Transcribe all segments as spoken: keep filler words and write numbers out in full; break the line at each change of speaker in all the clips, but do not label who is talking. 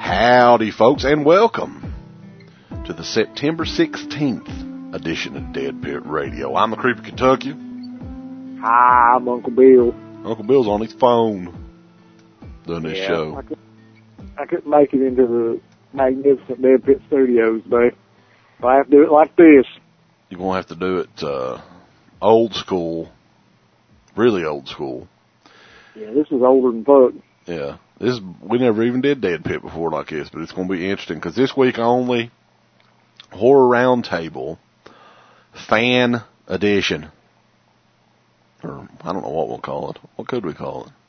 Howdy, folks, and welcome to the September sixteenth edition of Dead Pit Radio. I'm the Creepy Kentuckian.
Hi, I'm Uncle Bill.
Uncle Bill's on his phone doing this
yeah,
show.
I, could, I couldn't make it into the magnificent Dead Pit Studios today. So I have to do it like this.
You're going to have to do it uh, old school, really old school.
Yeah, this is older than fuck.
Yeah, this is, we never even did Dead Pit before like this, but it's going to be interesting because this week only, Horror Roundtable Fan Edition. Or, I don't know what we'll call it. What could we call it?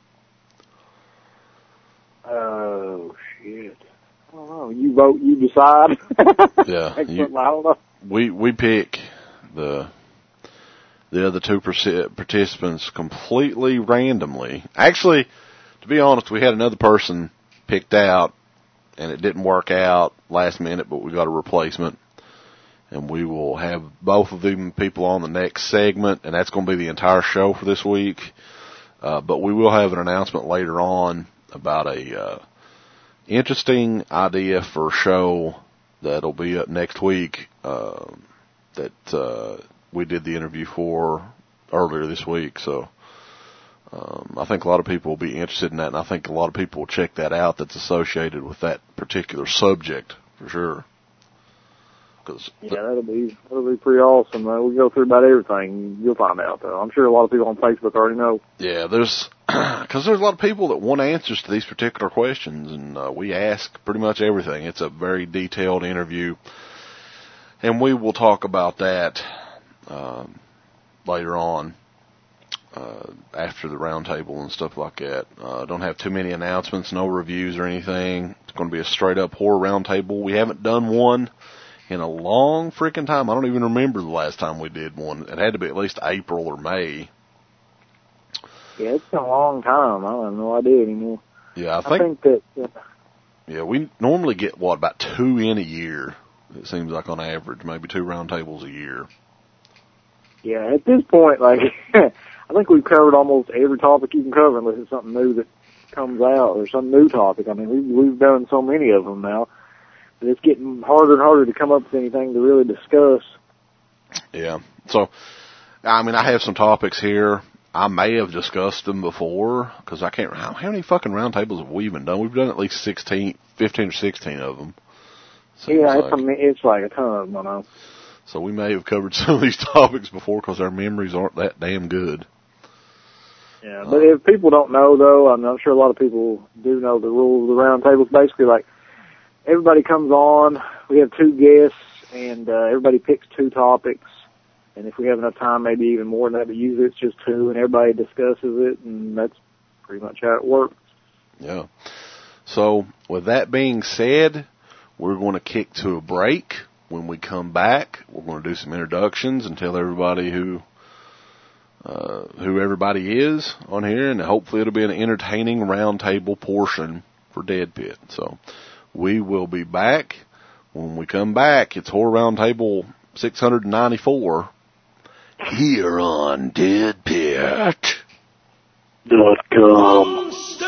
Oh, shit. I don't know. You vote, you decide.
Yeah.
You, I don't know.
We, we pick the, the other two participants completely randomly. Actually, to be honest, we had another person picked out, and it didn't work out last minute, but we got a replacement. And we will have both of them people on the next segment, and that's going to be the entire show for this week. Uh, but we will have an announcement later on about a uh, interesting idea for a show that'll be up next week uh, that uh, we did the interview for earlier this week. So um, I think a lot of people will be interested in that, and I think a lot of people will check that out that's associated with that particular subject for sure. Cause
yeah, that'll be that'll be pretty awesome. Uh, we go through about everything. You'll find out, though. I'm sure a lot of people on Facebook already know.
Yeah, there's because there's a lot of people that want answers to these particular questions, and uh, we ask pretty much everything. It's a very detailed interview, and we will talk about that um, later on uh, after the roundtable and stuff like that. Uh, don't have too many announcements, no reviews or anything. It's going to be a straight up horror roundtable. We haven't done one in a long freaking time. I don't even remember the last time we did one. It had to be at least April or May.
Yeah, it's been a long time. I have no idea anymore.
Yeah, I think,
I think that... Uh,
yeah, we normally get, what, about two in a year. It seems like on average, maybe two roundtables a year.
Yeah, at this point, like, I think we've covered almost every topic you can cover unless it's something new that comes out or some new topic. I mean, we've, we've done so many of them now. It's getting harder and harder to come up with anything to really discuss.
Yeah. So, I mean, I have some topics here. I may have discussed them before, because I can't remember. How many fucking roundtables have we even done? We've done at least sixteen, fifteen or sixteen of them.
Yeah, like. it's, a, it's like a ton, I know.
So we may have covered some of these topics before, because our memories aren't that damn good.
Yeah, but uh, if people don't know, though, I'm, I'm sure a lot of people do know the rules of the roundtables. Basically, like, everybody comes on, we have two guests, and uh, everybody picks two topics. And if we have enough time, maybe even more than that, but usually it's just two, and everybody discusses it, and that's pretty much how it works.
Yeah. So, with that being said, we're going to kick to a break. When we come back, we're going to do some introductions and tell everybody who uh, who everybody is on here, and hopefully it'll be an entertaining roundtable portion for Dead Pit. So, we will be back. When we come back, it's Horror Roundtable six hundred ninety-four here on Dead Pit dot com.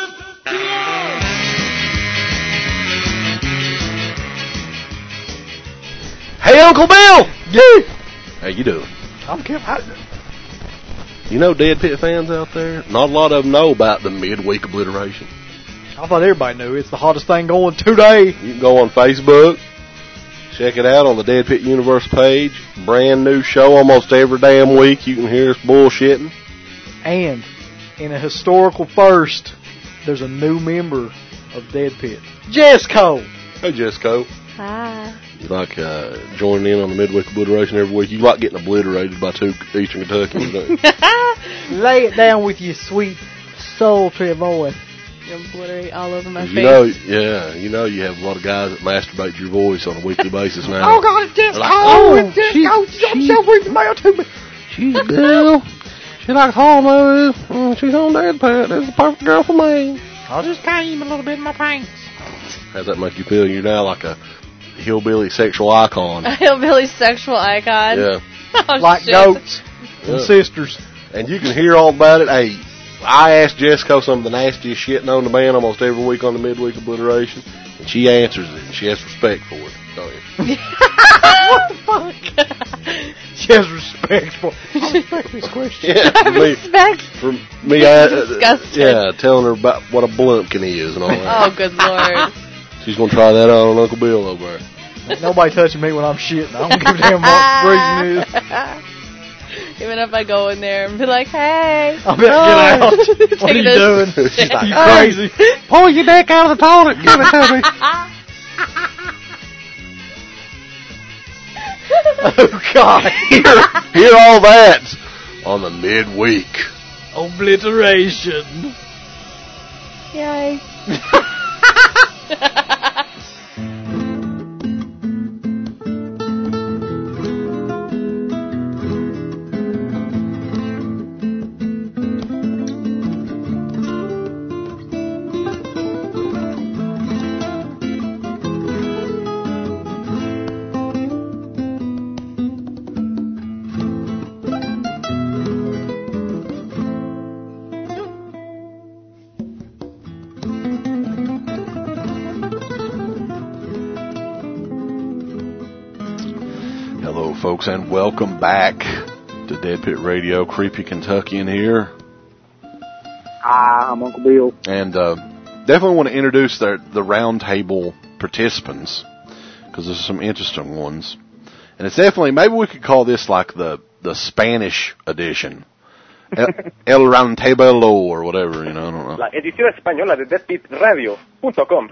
Hey, Uncle Bill!
Yeah.
How you doing?
I'm Kim. I,
You know Dead Pit fans out there? Not a lot of them know about the midweek obliteration.
I thought everybody knew. It's the hottest thing going today.
You can go on Facebook, check it out on the Dead Pit Universe page. Brand new show almost every damn week. You can hear us bullshitting.
And in a historical first, there's a new member of Dead Pit. Jessica.
Hey, Jessica.
Hi.
You like uh, joining in on the midweek obliteration every week? You like getting obliterated by two Eastern Kentuckians, don't you?
Lay it down with your sweet, sultry voice.
You obliterate all over my
you
face.
Know, yeah, you know you have a lot of guys that masturbate your voice on a weekly basis now.
Oh, God, it's Jessica.
Like,
oh, it's Jessica. I'm so reading the mail to me.
She's a girl. She likes horror movies. Mm, she's on Dead Pit. That's the perfect girl for me.
I'll just came a little bit in my pants.
How's that make you feel? You're now like a hillbilly sexual icon.
A hillbilly sexual icon?
Yeah.
Oh,
like
shit.
goats
yeah.
and sisters.
And you can hear all about it at eight
I asked Jessica some of the nastiest shit known to man almost every week on the midweek obliteration, and she answers it, and she has respect for it. Don't you?
What the fuck? She has respect for I respect this question.
Yeah, for me,
Respect.
for me, I, uh,
Disgusting.
yeah, telling her about what a blumpkin is and all that.
Oh, good lord.
She's gonna try that out on Uncle Bill over there.
Ain't nobody touching me when I'm shitting. I don't give a damn what the reason is.
Even if I go in there and be like, hey.
I'll be like, get out. What are you
Taking a
doing?
She's like,
You
"Hey,
crazy.
pull your dick out of the toilet. Give it to me.
Oh, God.
Hear, hear all that on the midweek.
Obliteration.
Yay.
Hello, folks, and welcome back to Dead Pit Radio. Creepy Kentuckian here.
Hi, I'm Uncle Bill.
And uh, definitely want to introduce the, the round table participants, because there's some interesting ones. And it's definitely, maybe we could call this like the, the Spanish edition. El, El Round Table or whatever, you know, I don't know.
La edición española de dead pit radio punto com.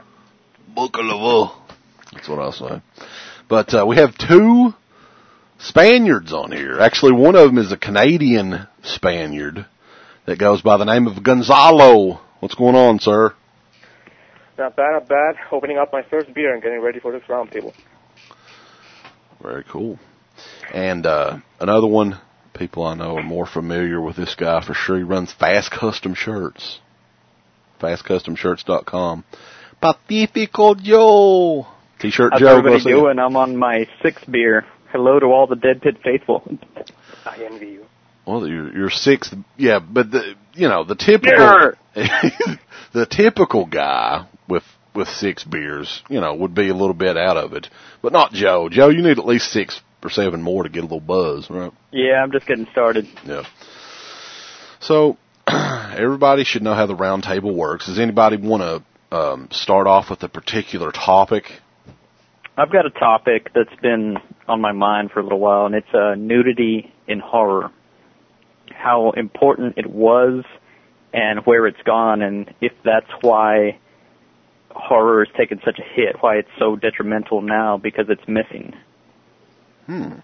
That's what I'll say. But uh, we have two Spaniards on here. Actually, one of them is a Canadian Spaniard that goes by the name of Gonzalo. What's going on, sir?
Not bad, not bad. Opening up my first beer and getting ready for this round table.
Very cool. And uh, another one, people I know are more familiar with this guy for sure. He runs Fast Custom Shirts. fast custom shirts dot com. Pacifico Joe. T-shirt
How's
Joe.
everybody doing? I'm on my sixth beer. Hello to all the Dead Pit faithful.
I envy you.
Well, you're, you're sixth, yeah, but the, you know, the typical, the typical guy with, with six beers, you know, would be a little bit out of it, but not Joe. Joe, you need at least six or seven more to get a little buzz, right?
Yeah, I'm just getting started.
Yeah. So, everybody should know how the round table works. Does anybody want to, um, start off with a particular topic?
I've got a topic that's been on my mind for a little while, and it's uh, nudity in horror. How important it was and where it's gone, and if that's why horror has taken such a hit, why it's so detrimental now because it's missing.
Hmm.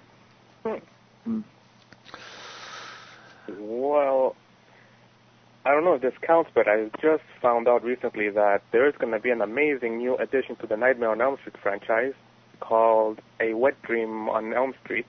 Well, I don't know if this counts, but I just found out recently that there is going to be an amazing new addition to the Nightmare on Elm Street franchise called A Wet Dream on Elm Street.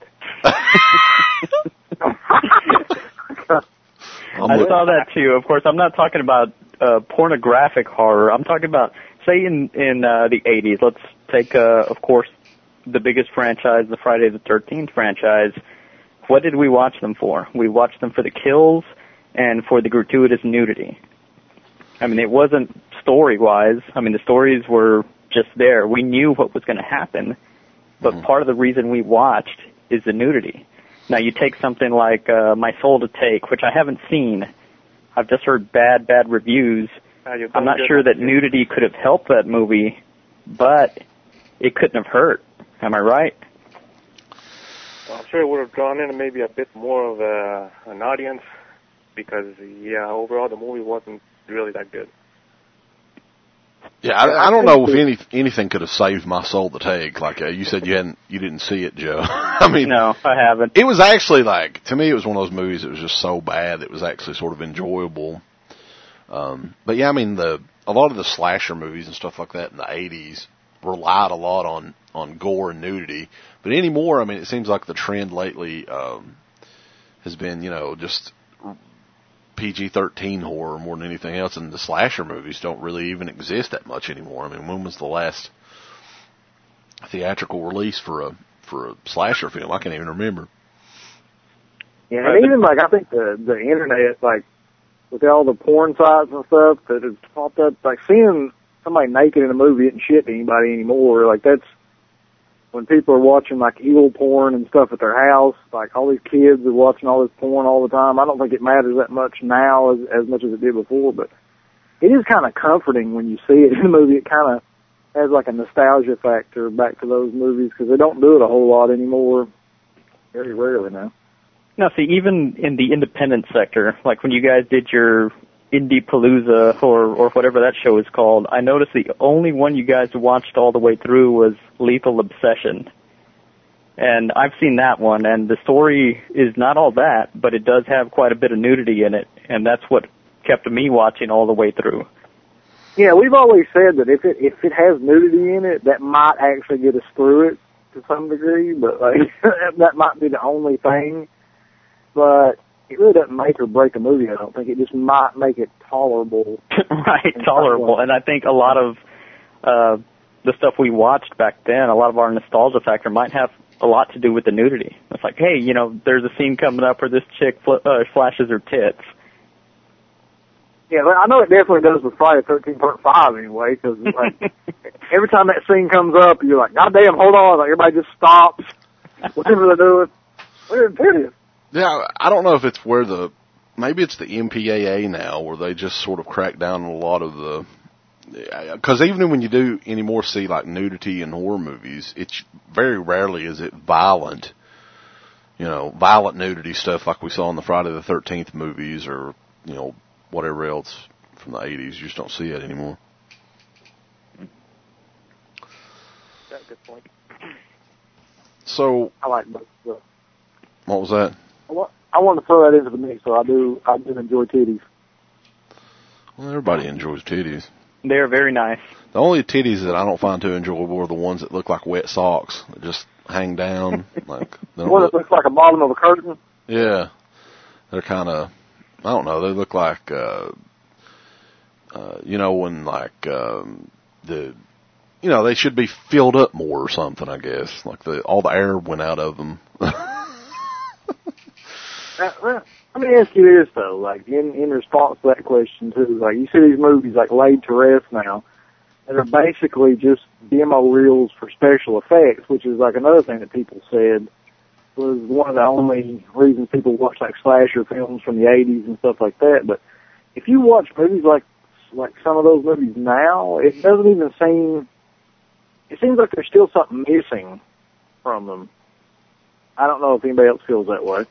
I saw that too. Of course, I'm not talking about uh, pornographic horror. I'm talking about, say, in in uh, the eighties. Let's take, uh, of course, the biggest franchise, the Friday the thirteenth franchise. What did we watch them for? We watched them for the kills and for the gratuitous nudity. I mean, it wasn't story-wise. I mean, the stories were just there. We knew what was going to happen, but mm-hmm. part of the reason we watched is the nudity. Now, you take something like uh, My Soul to Take, which I haven't seen. I've just heard bad, bad reviews.
Uh,
I'm not sure that nudity could have helped that movie, but it couldn't have hurt. Am I right?
Well, I'm sure it would have drawn in maybe a bit more of a, an audience because, yeah, overall the movie wasn't really that good.
Yeah, I, I don't know if any anything could have saved My Soul to Take. Like uh, you said, you hadn't, you didn't see it, Joe. I mean,
no, I haven't.
It was actually like, to me, it was one of those movies that was just so bad it was actually sort of enjoyable. Um, but yeah, I mean, the a lot of the slasher movies and stuff like that in the eighties relied a lot on on gore and nudity. But anymore, I mean, it seems like the trend lately um, has been, you know, just P G thirteen horror more than anything else, and the slasher movies don't really even exist that much anymore. I mean, when was the last theatrical release for a for a slasher film? I can't even remember.
Yeah, and even like I think the the internet, like with all the porn sites and stuff that have popped up, like seeing somebody naked in a movie isn't shit to anybody anymore. Like that's when people are watching like evil porn and stuff at their house. Like all these kids are watching all this porn all the time. I don't think it matters that much now as as much as it did before, but it is kind of comforting when you see it in a movie. It kind of has like a nostalgia factor back to those movies because they don't do it a whole lot anymore. Very rarely now.
Now, see, even in the independent sector, like when you guys did your Indie Palooza or or whatever that show is called, I noticed the only one you guys watched all the way through was Lethal Obsession. And I've seen that one, and the story is not all that, but it does have quite a bit of nudity in it, and that's what kept me watching all the way through.
Yeah, we've always said that if it if it has nudity in it, that might actually get us through it to some degree, but like that might be the only thing. But it really doesn't make or break a movie, I don't think. It just might make it tolerable.
Right, tolerable. And I think a lot of uh, the stuff we watched back then, a lot of our nostalgia factor might have a lot to do with the nudity. It's like, hey, you know, there's a scene coming up where this chick fl- uh, flashes her tits.
Yeah, but I know it definitely does with Friday the thirteenth Part five anyway, because like, every time that scene comes up, you're like, God damn, hold on. Like, everybody just stops. Whatever they're doing. Where are the
Yeah, I don't know if it's where the, maybe it's the M P A A now, where they just sort of crack down on a lot of the, because even when you do anymore see like nudity in horror movies, it's very rarely is it violent, you know, violent nudity stuff like we saw in the Friday the thirteenth movies or, you know, whatever else from the eighties. You just don't see it anymore.
That's a good point.
So I like both. So.
What was that?
I want, I want to throw that into the mix, so I do. I do enjoy titties.
Well, everybody enjoys titties.
They're very nice.
The only titties that I don't find too enjoyable are the ones that look like wet socks that just hang down. Like
the one that looks like a bottom of a curtain.
Yeah, they're kind of. I don't know. They look like, uh, uh, you know, when like um, the, you know, they should be filled up more or something. I guess like the all the air went out of them.
uh, well, let me ask you this though, like in in response to that question too, like you see these movies like Laid to Rest now, that are basically just demo reels for special effects, which is like another thing that people said was one of the only reasons people watch like slasher films from the eighties and stuff like that. But if you watch movies like like some of those movies now, it doesn't even seem. It seems like there's still something missing from them. I don't know if anybody else feels that way.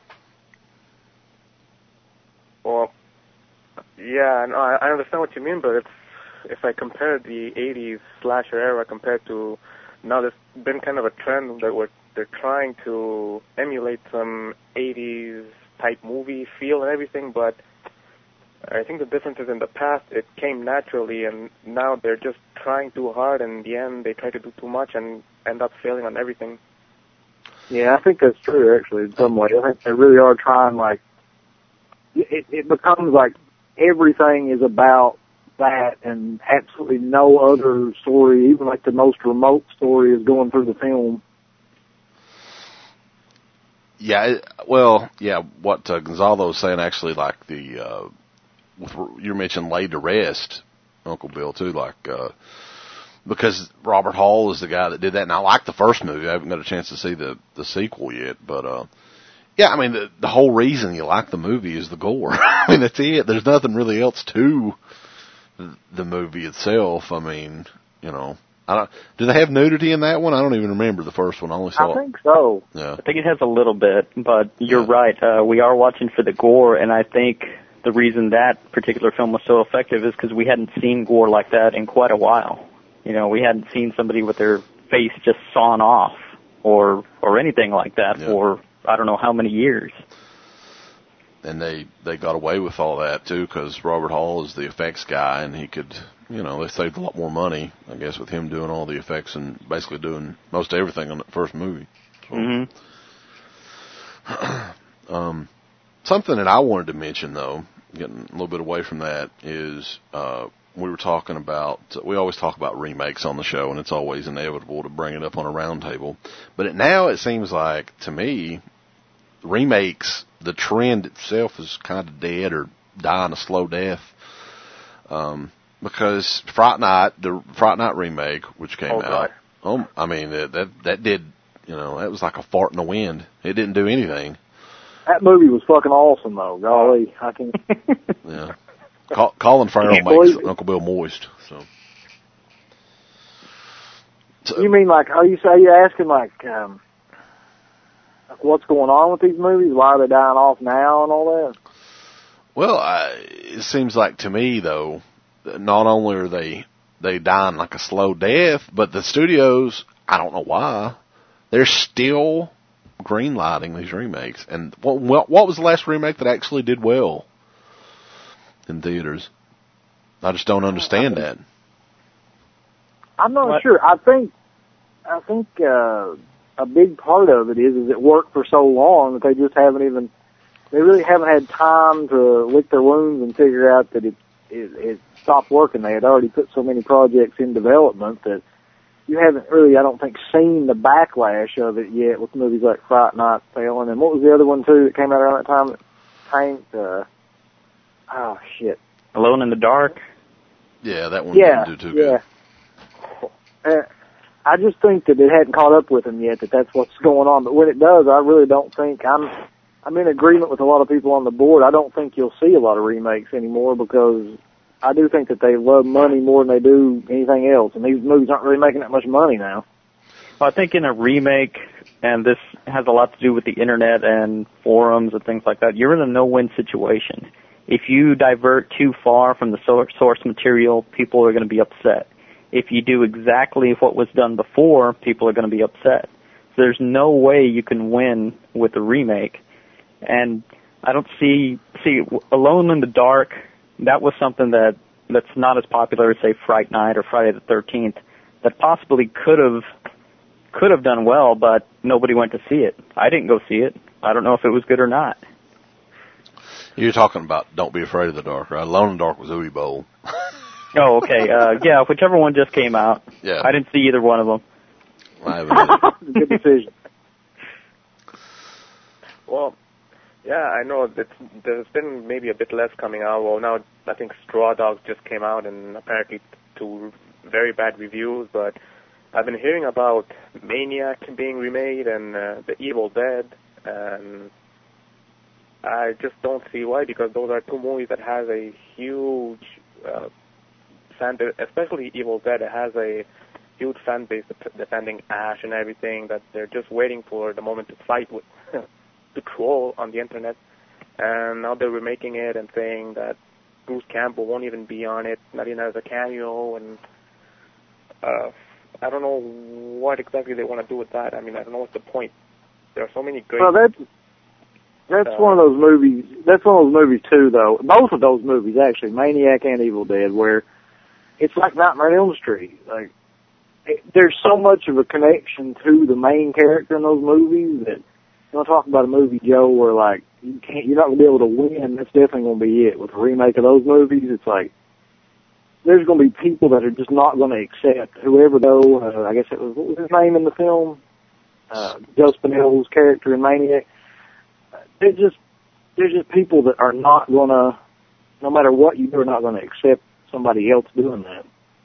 Well, yeah, no, I, I understand what you mean, but it's, if I compare the eighties slasher era compared to now, there's been kind of a trend that we're they're trying to emulate some eighties type movie feel and everything, but I think the difference is in the past it came naturally, and now they're just trying too hard, and in the end they try to do too much and end up failing on everything.
Yeah, I think that's true, actually, in some way. I think they really are trying, like, it, it becomes like everything is about that and absolutely no other story, even like the most remote story, is going through the film.
Yeah, it, well, yeah, what uh, Gonzalo was saying, actually, like the, uh, with, you mentioned Laid to Rest, Uncle Bill, too, like, uh, because Robert Hall is the guy that did that, and I like the first movie. I haven't got a chance to see the, the sequel yet, but, uh, yeah, I mean, the, the whole reason you like the movie is the gore. I mean, that's it. There's nothing really else to the movie itself. I mean, you know. I don't, do they have nudity in that one? I don't even remember the first one. I only saw
I think so.
Yeah.
I think it has a little bit, but you're
yeah.
right. Uh, we are watching for the gore, and I think the reason that particular film was so effective is because we hadn't seen gore like that in quite a while. You know, we hadn't seen somebody with their face just sawn off or or anything like that yeah. for I don't know how many years.
And they, they got away with all that, too, because Robert Hall is the effects guy, and he could, you know, they saved a lot more money, I guess, with him doing all the effects and basically doing most everything on that first movie. So,
mm-hmm.
um, something that I wanted to mention, though, getting a little bit away from that, is uh, we were talking about, we always talk about remakes on the show, and it's always inevitable to bring it up on a round table. But it, now it seems like, to me, remakes, the trend itself is kind of dead or dying a slow death. Um, because Fright Night, the Fright Night remake, which came
Oh,
out,
God.
oh, I mean, that, that, that did, you know, that was like a fart in the wind. It didn't do anything.
That movie was fucking awesome, though. Golly, I can.
Yeah. Col- Colin Farrell
Can't
makes
believe it.
Uncle Bill moist, so. so.
You mean like? Are you say you're asking like, um, like what's going on with these movies? Why are they dying off now and all that?
Well, I, it seems like to me though, that not only are they they dying like a slow death, but the studios, I don't know why, they're still greenlighting these remakes. And what what, what was the last remake that actually did well in theaters? I just don't understand that.
I'm not
What?
sure. I think, I think uh, a big part of it is is it worked for so long that they just haven't even, they really haven't had time to lick their wounds and figure out that it it, it stopped working. They had already put so many projects in development that you haven't really, I don't think, seen the backlash of it yet with movies like Fright Night failing. And what was the other one too that came out around that time? That tanked. Uh, oh shit.
Alone in the Dark.
Yeah, that one
Yeah,
didn't do too
yeah. Uh, I just think that it hadn't caught up with them yet, that that's what's going on. But when it does, I really don't think, I'm I'm in agreement with a lot of people on the board. I don't think you'll see a lot of remakes anymore because I do think that they love money more than they do anything else. And these movies aren't really making that much money now.
Well, I think in a remake, and this has a lot to do with the internet and forums and things like that, you're in a no-win situation. If you divert too far from the source source material, people are going to be upset. If you do exactly what was done before, people are going to be upset. So there's no way you can win with a remake. And I don't see, see, Alone in the Dark, that was something that, that's not as popular as, say, Fright Night or Friday the thirteenth, that possibly could have, could have done well, but nobody went to see it. I didn't go see it. I don't know if it was good or not.
You're talking about Don't Be Afraid of the Dark, right? Alone in the Dark was Uwe Boll.
Oh, okay. Uh, yeah, whichever one just came out.
Yeah.
I didn't see either one of them.
I haven't.
Good decision.
Well, yeah, I know that there's been maybe a bit less coming out. Well, now I think Straw Dogs just came out, and apparently to very bad reviews. But I've been hearing about Maniac being remade and uh, The Evil Dead, and I just don't see why, because those are two movies that has a huge uh, fan base, especially Evil Dead. It has a huge fan base defending Ash and everything, that they're just waiting for the moment to fight with to troll on the internet. And now they're remaking it and saying that Bruce Campbell won't even be on it, not even as a cameo, and uh, I don't know what exactly they want to do with that. I mean, I don't know what's the point. There are so many great...
Well, that's, that's
Uh,
one of those movies, that's one of those movies too, though. Both of those movies, actually, Maniac and Evil Dead, where it's like Nightmare on Elm Street. Like, it, there's so much of a connection to the main character in those movies that, you want to talk about a movie, Joe, where like, you can't, you're not going to be able to win. That's definitely going to be it. With a remake of those movies, it's like, there's going to be people that are just not going to accept whoever, though, uh, I guess it was, what was his name in the film? Uh, Joe Spinell's character in Maniac. They're just, there's just people that are not going to, no matter what you do, are not going to accept somebody else doing that.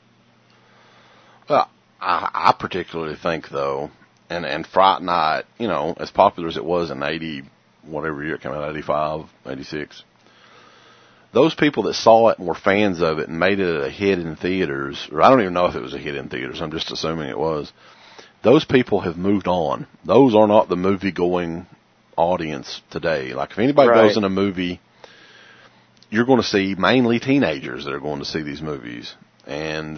Well, I, I particularly think, though, and, and Fright Night, you know, as popular as it was in eighty, whatever year it came out, eighty-five, eighty-six, those people that saw it and were fans of it and made it a hit in theaters, or I don't even know if it was a hit in theaters, I'm just assuming it was, those people have moved on. Those are not the movie-going audience today. Like, if anybody
Right.
goes in a movie, you're going to see mainly teenagers that are going to see these movies. And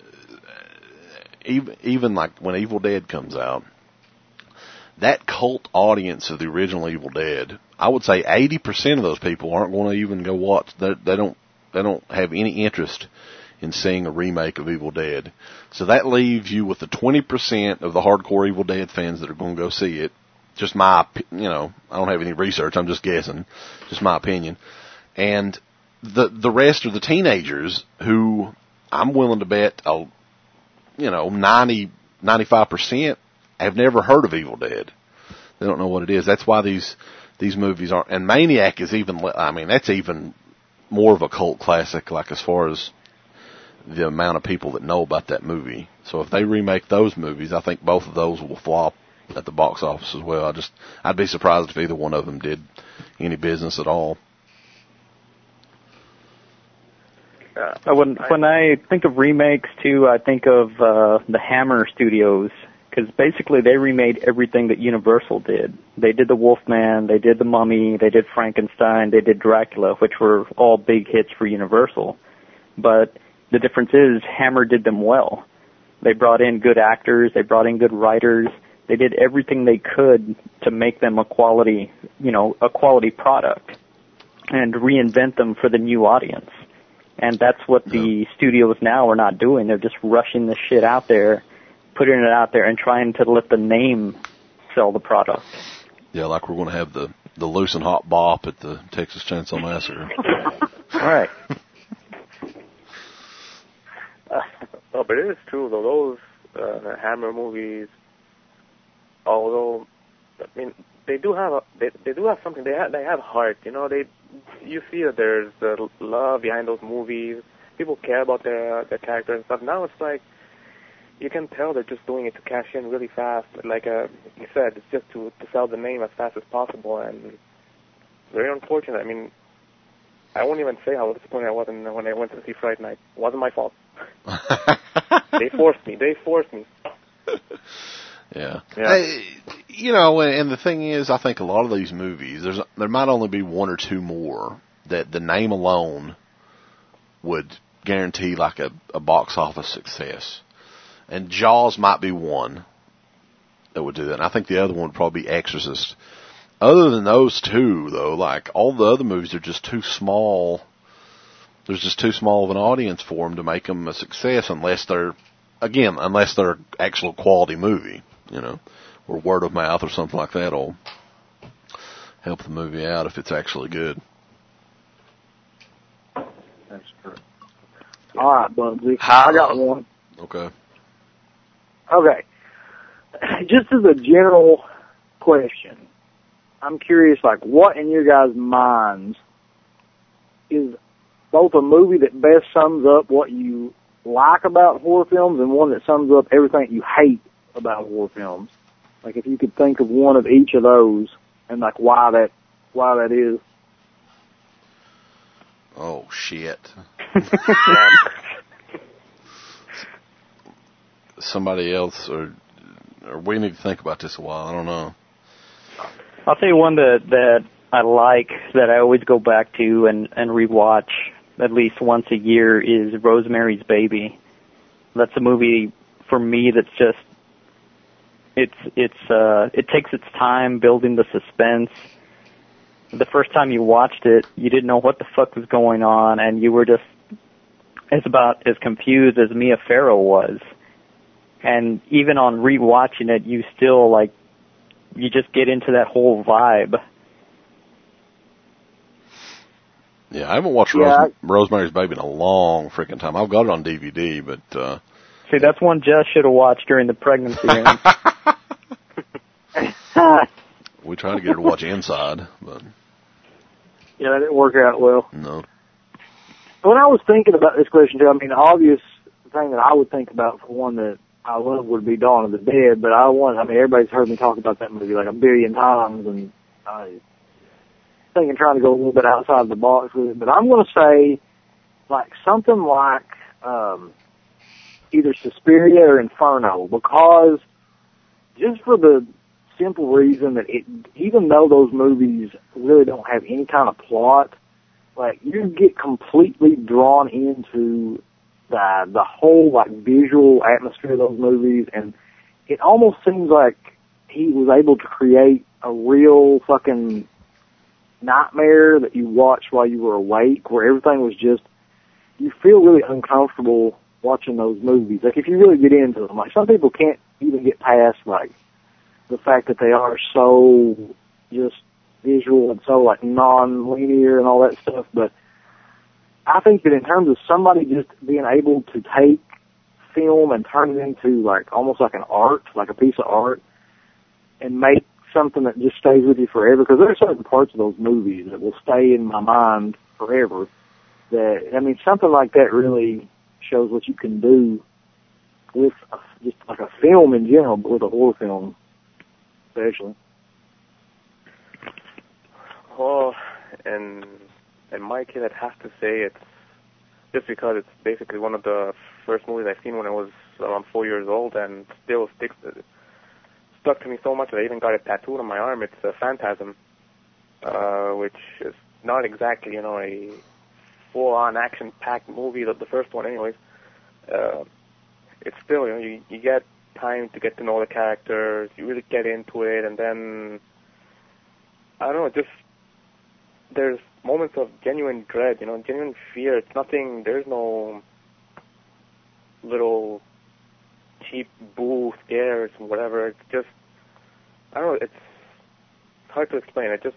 even, even like when Evil Dead comes out, that cult audience of the original Evil Dead, I would say eighty percent of those people aren't going to even go watch. They, they don't, they don't have any interest in seeing a remake of Evil Dead. So that leaves you with the twenty percent of the hardcore Evil Dead fans that are going to go see it. Just my, you know, I don't have any research. I'm just guessing. Just my opinion. And the the rest are the teenagers who I'm willing to bet, uh, you know, ninety, ninety-five percent have never heard of Evil Dead. They don't know what it is. That's why these these movies aren't. And Maniac is even. I mean, that's even more of a cult classic, like as far as the amount of people that know about that movie. So if they remake those movies, I think both of those will flop at the box office as well. I just, I'd be surprised if either one of them did any business at all.
Uh, when when I think of remakes too, I think of uh, the Hammer Studios, because basically they remade everything that Universal did. They did the Wolfman, they did the Mummy, they did Frankenstein, they did Dracula, which were all big hits for Universal. But the difference is Hammer did them well. They brought in good actors, they brought in good writers, they did everything they could to make them a quality, you know, a quality product and reinvent them for the new audience. And that's what the studios now are not doing. They're just rushing the shit out there, putting it out there, and trying to let the name sell the product.
Yeah, like we're going to have the, the loose and hot bop at the Texas Chainsaw Massacre.
All right.
Uh, oh, but it is true, though. Those uh, Hammer movies, although, I mean, they do have a, they they do have something. They have they have heart. You know, they you see that there's uh, love behind those movies. People care about their their characters and stuff. Now it's like you can tell they're just doing it to cash in really fast. Like uh, you said, it's just to to sell the name as fast as possible, and very unfortunate. I mean, I won't even say how disappointed I was when I went to see Fright Night. It wasn't my fault. They forced me. They forced me.
Yeah.
Yeah.
I, you know, and, and the thing is, I think a lot of these movies, there's there might only be one or two more that the name alone would guarantee like a, a box office success. And Jaws might be one that would do that. And I think the other one would probably be Exorcist. Other than those two, though, like all the other movies are just too small. There's just too small of an audience for them to make them a success unless they're, again, unless they're an actual quality movie, you know, or word of mouth or something like that will help the movie out if it's actually good.
That's true. All right, Bugsy. I got one.
Okay.
Okay. Just as a general question, I'm curious, like, what in your guys' minds is both a movie that best sums up what you like about horror films and one that sums up everything you hate about horror films? Like, if you could think of one of each of those and, like, why that, why that is.
Oh, shit. Somebody else, or, or we need to think about this a while. I don't know.
I'll tell you one that that I like, that I always go back to and, and rewatch at least once a year, is Rosemary's Baby. That's a movie for me that's just, it's it's uh it takes its time building the suspense. The first time you watched it, you didn't know what the fuck was going on, and you were just as about as confused as Mia Farrow was. And even on rewatching it, you still, like, you just get into that whole vibe.
Yeah, I haven't watched
Yeah,
Rose- Rosemary's Baby in a long freaking time. I've got it on D V D, but... Uh...
See, that's one Jess should have watched during the pregnancy.
We tried to get her to watch Inside, but...
Yeah, that didn't work out well.
No.
When I was thinking about this question, too, I mean, the obvious thing that I would think about for one that I love would be Dawn of the Dead, but I want, I mean, everybody's heard me talk about that movie like a billion times, and I thinking trying to go a little bit outside the box with it, but I'm going to say, like, something like, um, either Suspiria or Inferno, because just for the simple reason that it, even though those movies really don't have any kind of plot, like, you get completely drawn into the the whole, like, visual atmosphere of those movies, and it almost seems like he was able to create a real fucking nightmare that you watched while you were awake, where everything was just, you feel really uncomfortable watching those movies. Like, if you really get into them, like, some people can't even get past, like, the fact that they are so just visual and so, like, non-linear and all that stuff, but I think that in terms of somebody just being able to take film and turn it into, like, almost like an art, like a piece of art, and make something that just stays with you forever, because there are certain parts of those movies that will stay in my mind forever. that, I mean, something like that really shows what you can do with a, just like a film in general, but with a horror film especially.
Oh, and in my case, I'd have to say it's just because it's basically one of the first movies I've seen when I was around four years old, and still sticks stuck to me so much that I even got it tattooed on my arm. It's uh, Phantasm, uh, which is not exactly, you know, a full-on action-packed movie. The, the first one, anyways. Uh, it's still, you know, you, you get time to get to know the characters, you really get into it, and then I don't know, just there's moments of genuine dread, you know, genuine fear. It's nothing, there's no little cheap boo scares and whatever. It's just, I don't know, it's hard to explain. It just,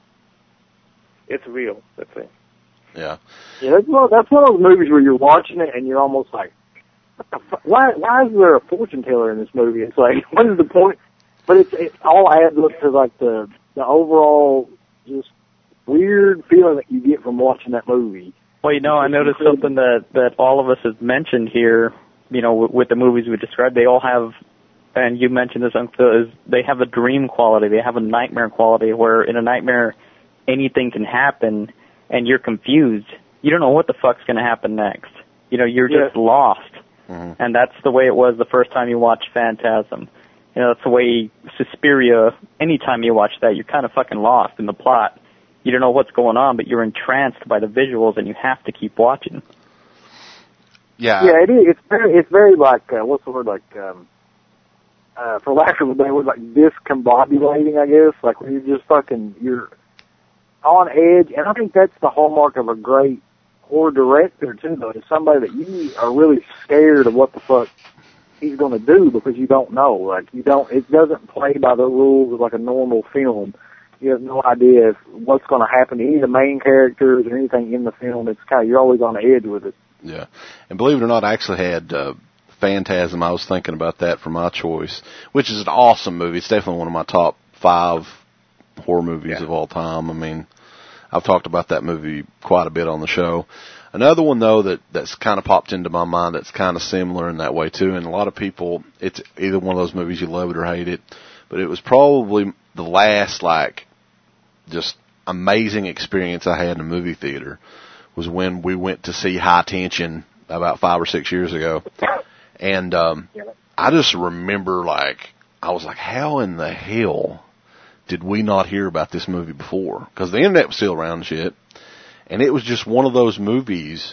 it's real, let's say.
Yeah.
Yeah, that's one, that's one of those movies where you're watching it and you're almost like, what the fuck? Why, why is there a fortune teller in this movie? It's like, what is the point? But it's, it all adds up to like the, the overall just weird feeling that you get from watching that movie.
Well, you know, I noticed something that, that all of us have mentioned here, you know, with, with the movies we described. They all have, and you mentioned this, Uncle Phil, is they have a dream quality. They have a nightmare quality where in a nightmare anything can happen and you're confused. You don't know what the fuck's going to happen next. You know, you're
Yeah.
just lost.
Mm-hmm.
And that's the way it was the first time you watched Phantasm. You know, that's the way Suspiria, anytime you watch that, you're kind of fucking lost in the plot. You don't know what's going on, but you're entranced by the visuals and you have to keep watching.
Yeah.
Yeah, it is. It's very, it's very like, uh, what's the word, like, um, uh, for lack of a better word, like discombobulating, I guess. Like, where you're just fucking, you're on edge. And I think that's the hallmark of a great horror director, too, though. Is somebody that you are really scared of what the fuck he's going to do because you don't know. Like, you don't, it doesn't play by the rules of like a normal film. You have no idea if what's going to happen to any of the main characters or anything in the film. It's kind of, you're always on the edge with it.
Yeah. And believe it or not, I actually had uh, Phantasm. I was thinking about that for my choice, which is an awesome movie. It's definitely one of my top five horror movies
Yeah.
of all time. I mean, I've talked about that movie quite a bit on the show. Another one, though, that, that's kind of popped into my mind that's kind of similar in that way, too, and a lot of people, it's either one of those movies you love it or hate it, but it was probably the last, like, just amazing experience I had in a movie theater was when we went to see High Tension about five or six years ago. And um, I just remember, like, I was like, how in the hell did we not hear about this movie before? Because the internet was still around and shit. And it was just one of those movies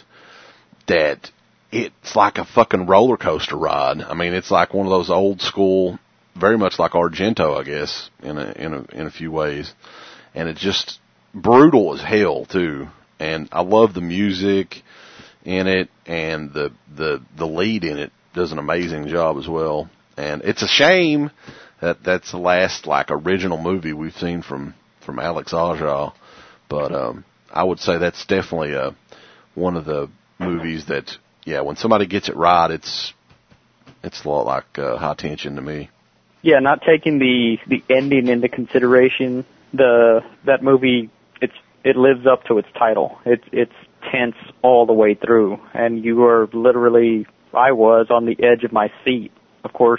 that it's like a fucking roller coaster ride. I mean, it's like one of those old school, very much like Argento, I guess, in a, in a, in a few ways. And it's just brutal as hell, too. And I love the music in it, and the, the, the lead in it does an amazing job as well. And it's a shame that that's the last, like, original movie we've seen from, from Alex Ajah. But, um, I would say that's definitely uh, one of the movies that, yeah, when somebody gets it right, it's it's a lot like uh, High Tension to me.
Yeah, not taking the the ending into consideration, the that movie it's it lives up to its title. It's it's tense all the way through, and you are literally, I was on the edge of my seat. Of course,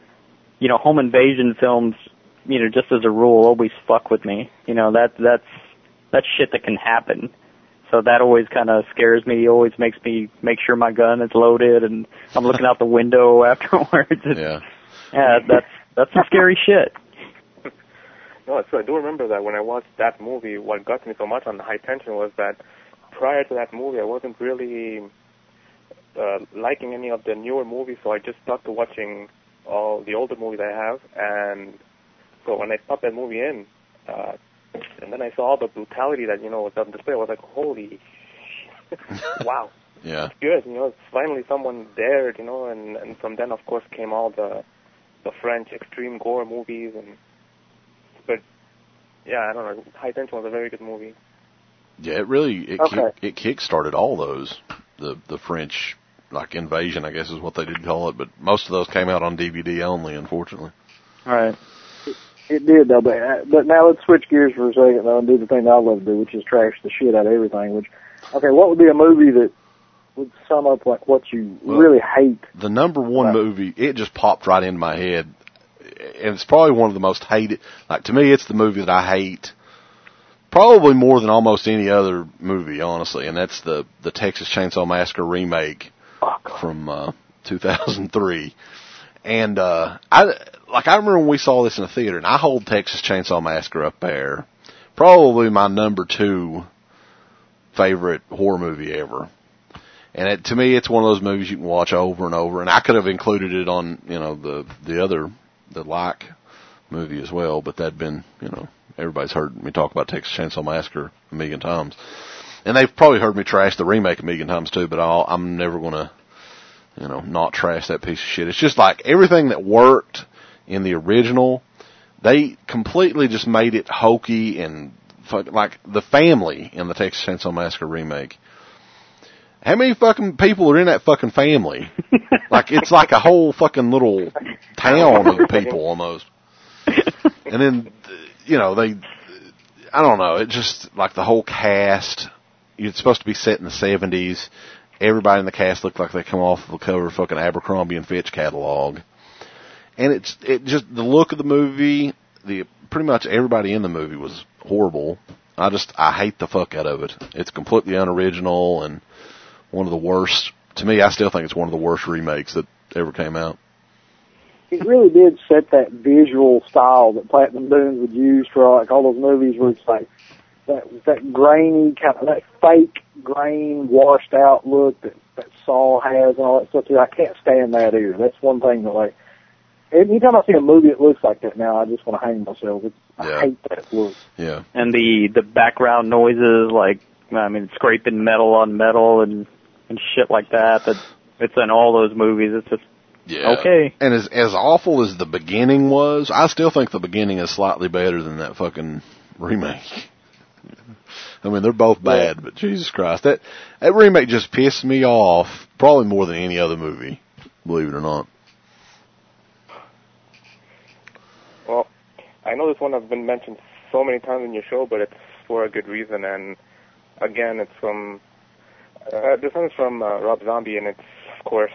you know, home invasion films, you know, just as a rule, always fuck with me. You know, that that's that's shit that can happen. So that always kind of scares me. Always makes me make sure my gun is loaded, and I'm looking out the window afterwards.
Yeah,
yeah, that's that's some scary shit.
No, so I do remember that when I watched that movie, what got me so much on High Tension was that prior to that movie, I wasn't really uh, liking any of the newer movies, so I just stuck to watching all the older movies I have. And so when I popped that movie in, uh, and then I saw all the brutality that, you know, was on display, I was like, holy shit. Wow.
Yeah.
It's good. You know, it's finally someone dared, you know, and, and from then, of course, came all the the French extreme gore movies. And But, yeah, I don't know. High Tension was a very good movie.
Yeah, it really, it,
Okay.
kick, it kick-started all those, the, the French, like, invasion, I guess is what they did call it, but most of those came out on D V D only, unfortunately.
All right.
It did, though, but, but now let's switch gears for a second, though, and do the thing that I love to do, which is trash the shit out of everything, which Okay, what would be a movie that would sum up like what you
Well,
really hate?
The number one
Right.
movie, it just popped right into my head, and it's probably one of the most hated. Like to me, it's the movie that I hate, probably more than almost any other movie, honestly. And that's the the Texas Chainsaw Massacre remake from uh, two thousand three. And uh, I like I remember when we saw this in the theater, and I hold Texas Chainsaw Massacre up there, probably my number two favorite horror movie ever. And it, to me, it's one of those movies you can watch over and over. And I could have included it on, you know, the the other, the like movie as well. But that'd been, you know, everybody's heard me talk about Texas Chainsaw Massacre a million times. And they've probably heard me trash the remake a million times too. But I'll, I'm never going to, you know, not trash that piece of shit. It's just like everything that worked in the original, they completely just made it hokey and fuck, like the family in the Texas Chainsaw Massacre remake. How many fucking people are in that fucking family? Like, it's like a whole fucking little town of people almost. And then, you know, they, I don't know, it just, like the whole cast, it's supposed to be set in the seventies. Everybody in the cast looked like they come off of the cover of fucking Abercrombie and Fitch catalog. And it's, it just, the look of the movie, the, pretty much everybody in the movie was horrible. I just, I hate the fuck out of it. It's completely unoriginal and one of the worst. To me, I still think it's one of the worst remakes that ever came out.
It really did set that visual style that Platinum Dunes would use for like all those movies where it's like that that grainy kind of that fake grain washed out look that that Saw has and all that stuff too. I can't stand that either. That's one thing that like anytime I see a movie that looks like that now, I just want to hang myself. It's,
Yeah.
I hate that look.
Yeah.
And the the background noises, like I mean, scraping metal on metal and and shit like that. That it's in all those movies. It's just
Yeah.
okay.
And as as awful as the beginning was, I still think the beginning is slightly better than that fucking remake. I mean, they're both bad, but Jesus Christ, that that remake just pissed me off probably more than any other movie, believe it or not.
Well, I know this one has been mentioned so many times in your show, but it's for a good reason. And again, it's from uh, this one is from uh, Rob Zombie, and it's of course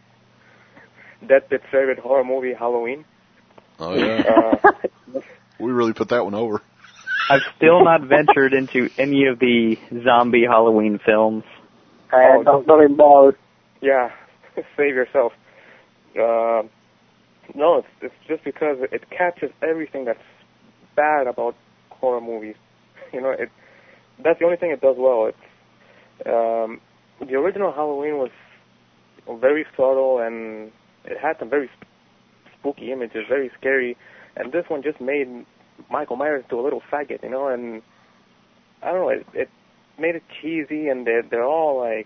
Dead Pit's favorite horror movie, Halloween.
Oh yeah,
Uh,
we really put that one over.
I've still not ventured into any of the zombie Halloween films.
Hey,
Oh,
don't, don't even bother.
yeah, save yourself. Uh, no, it's it's just because it captures everything that's bad about horror movies. You know, it that's the only thing it does well. It's um, the original Halloween was very subtle and it had some very spooky images, very scary, and this one just made Michael Myers into a little faggot, you know, and I don't know, it, it made it cheesy, and they're, they're all like,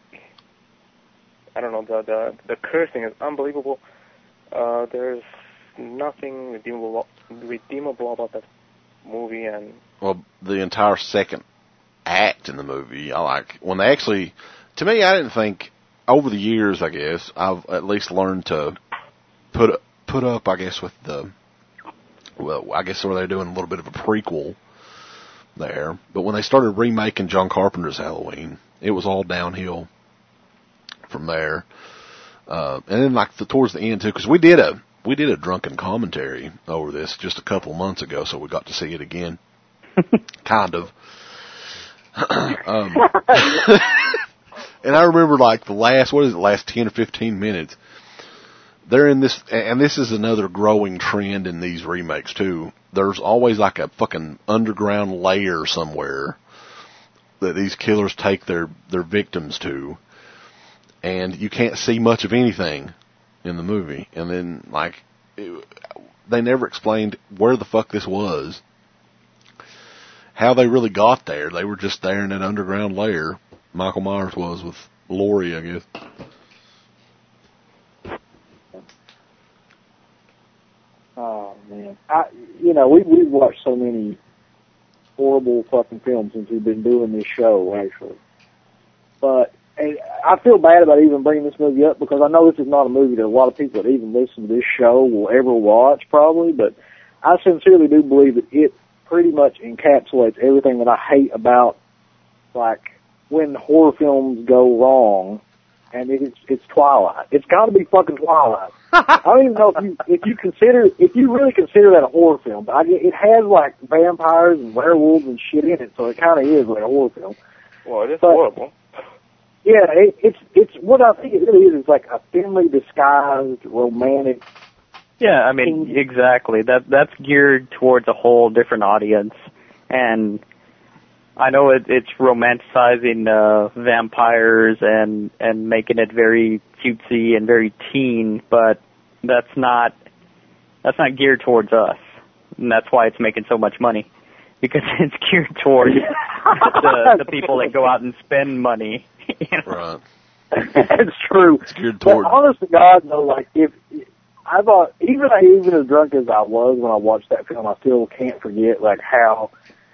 I don't know, the the, the cursing is unbelievable. Uh, there's nothing redeemable redeemable about that movie, and
Well, the entire second act in the movie, I like when they actually. To me, I didn't think over the years. I guess I've at least learned to put put up. I guess with the. Well, I guess where they're doing a little bit of a prequel there, but when they started remaking John Carpenter's Halloween, it was all downhill from there. Uh, and then like the, towards the end too, because we did a we did a drunken commentary over this just a couple of months ago, so we got to see it again, kind of. um, and I remember like the last what is it, last ten or fifteen minutes. They're in this, and this is another growing trend in these remakes too. There's always like a fucking underground lair somewhere that these killers take their, their victims to, and you can't see much of anything in the movie. And then like, it, they never explained where the fuck this was, how they really got there. They were just there in that underground lair. Michael Myers was with Laurie, I guess.
Oh man, I you know we we've watched so many horrible fucking films since we've been doing this show actually, but and I feel bad about even bringing this movie up because I know this is not a movie that a lot of people that even listen to this show will ever watch probably, but I sincerely do believe that it pretty much encapsulates everything that I hate about like when horror films go wrong, and it's it's Twilight. It's got to be fucking Twilight. I don't even know if you if you consider if you really consider that a horror film. But I, it has like vampires and werewolves and shit in it, so it kind of is like a horror film.
Well, it is
But-
horrible.
Yeah, it, it's it's what I think it really is. Is like a thinly disguised romantic.
Yeah, I mean, exactly. That that's geared towards a whole different audience, and I know it, it's romanticizing uh, vampires and and making it very cutesy and very teen, but that's not that's not geared towards us, and that's why it's making so much money, because it's geared towards the, the people that go out and spend money. You know?
Right.
That's true.
It's geared
But
toward.
honest to God, though, like if I thought, even even as drunk as I was when I watched that film, I still can't forget like how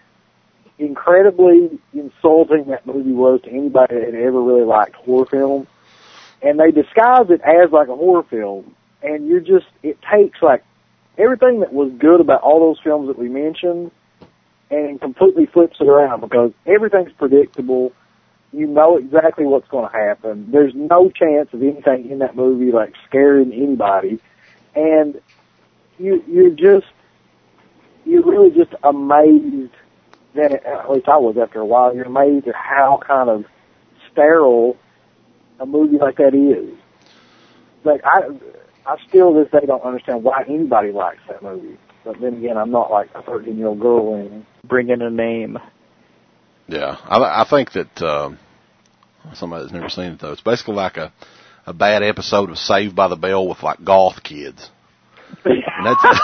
incredibly insulting that movie was to anybody that had ever really liked horror films. And they disguise it as like a horror film, and you're just it takes like everything that was good about all those films that we mentioned, and completely flips it around because everything's predictable. You know exactly what's going to happen. There's no chance of anything in that movie like scaring anybody, and you you're just you're really just amazed. That at least I was after a while. You're amazed at how kind of sterile a movie like that is. Like I, I still to this day don't understand why anybody likes that movie. But then again, I'm not like a thirteen year old girl or anything.
Bring in a name.
Yeah, I, I think that um, somebody that's never seen it though. It's basically like a a bad episode of Saved by the Bell with like goth kids. And that's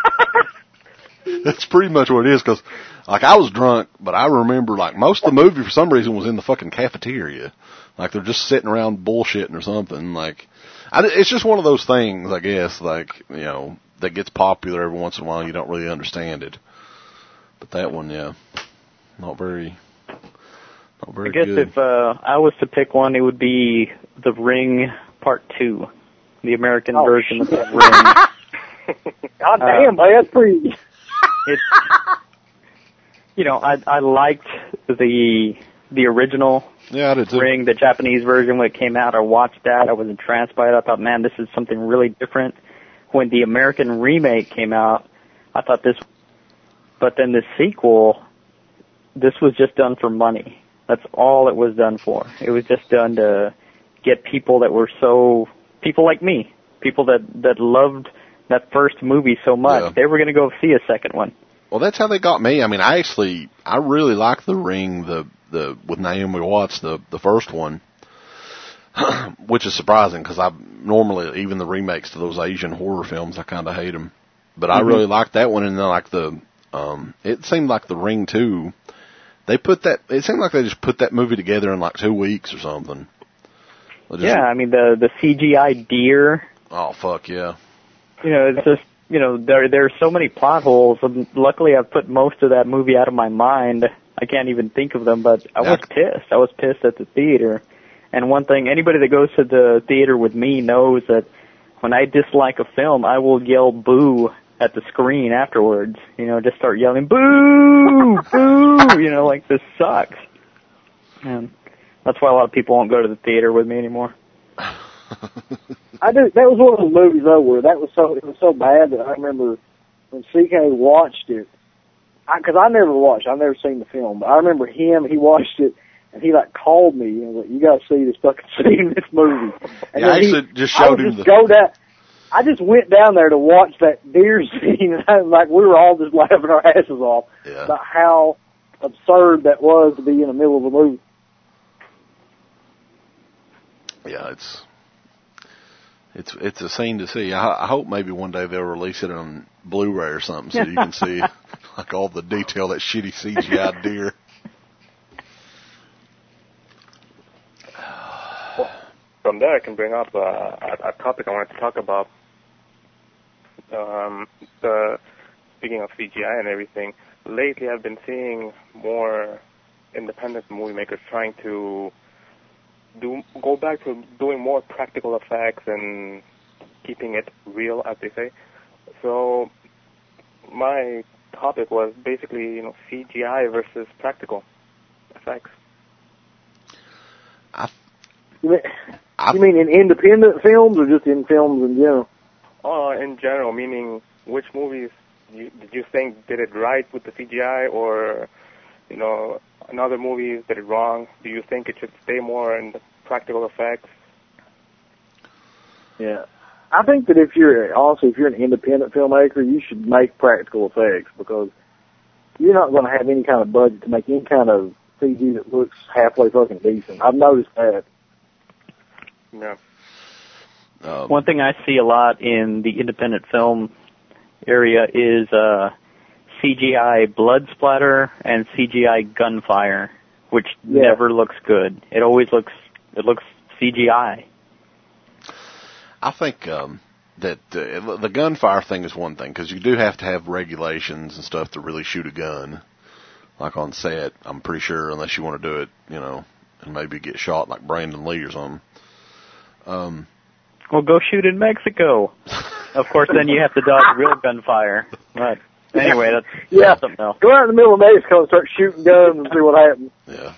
that's pretty much what it is. Because like I was drunk, but I remember like most of the movie for some reason was in the fucking cafeteria. Like they're just sitting around bullshitting or something. Like I, it's just one of those things, I guess. Like you know that gets popular every once in a while. You don't really understand it. But that one, yeah, not very. Not very
I guess
good.
if uh, I was to pick one, it would be The Ring Part Two, the American
Oh,
version of
shit.
The Ring.
God
Uh,
damn, man, that's pretty.
It's, you know, I I liked the the original
Yeah, I did too.
Ring, the Japanese version when it came out. I watched that. I was entranced by it. I thought, man, this is something really different. When the American remake came out, I thought this, but then the sequel, this was just done for money. That's all it was done for. It was just done to get people that were so, people like me, people that, that loved that first movie so much,
Yeah.
they were going to go see a second one.
Well, that's how they got me. I mean, I actually, I really like The Ring, the, the, with Naomi Watts, the, the first one, which is surprising because I normally, even the remakes to those Asian horror films, I kind of hate them. But I
Mhm.
really liked that one, and then like the, um, it seemed like The Ring two, they put that, it seemed like they just put that movie together in like two weeks or something. They just-
Yeah, I mean, the, the C G I deer,
Oh, fuck, yeah.
you know, it's just, you know, there there are so many plot holes. And luckily, I've put most of that movie out of my mind. I can't even think of them, but I
Yeah.
was pissed. I was pissed at the theater. And one thing, anybody that goes to the theater with me knows that when I dislike a film, I will yell boo at the screen afterwards. You know, just start yelling boo, boo. You know, like this sucks. And that's why a lot of people won't go to the theater with me anymore.
I do. That was one of those movies though where that was so it was so bad that I remember when C K watched it. Because I, I never watched, I've never seen the film, but I remember him. He watched it and he like called me and was like, "You got to see this fucking scene in this movie." And
Yeah, I
then he-
actually just
I
showed
would
him
just
the,
go down. I just went down there to watch that deer scene, and I, like we were all just laughing our asses off
yeah.
about how absurd that was to be in the middle of a movie.
Yeah, it's it's it's a scene to see. I, I hope maybe one day they'll release it on Blu-ray or something so you can see like all the detail that shitty C G I deer.
From there, I can bring up uh, a, a topic I wanted to talk about. Um, the speaking of C G I and everything, lately I've been seeing more independent movie makers trying to do go back to doing more practical effects and keeping it real, as they say. So my topic was basically, you know, C G I versus practical effects.
You mean, you mean in independent films or just in films in general?
Oh, in general, meaning which movies you, did you think did it right with the C G I, or, you know, another movies did it wrong? Do you think it should stay more in the practical effects?
Yeah. I think that if you're, honestly, if you're an independent filmmaker, you should make practical effects, because you're not going to have any kind of budget to make any kind of C G that looks halfway fucking decent. I've noticed that.
Yeah.
Um,
One thing I see a lot in the independent film area is uh, C G I blood splatter and C G I gunfire, which
Yeah.
never looks good. It always looks it looks C G I.
I think um, that uh, the gunfire thing is one thing, because you do have to have regulations and stuff to really shoot a gun, like on set. I'm pretty sure, unless you want to do it, you know, and maybe get shot like Brandon Lee or something. Um,
Well, go shoot in Mexico. Of course, then you have to dodge real gunfire. But anyway, that's,
Yeah.
that's something else.
Go out in the middle of Mexico and start shooting guns and see what happens.
Yeah.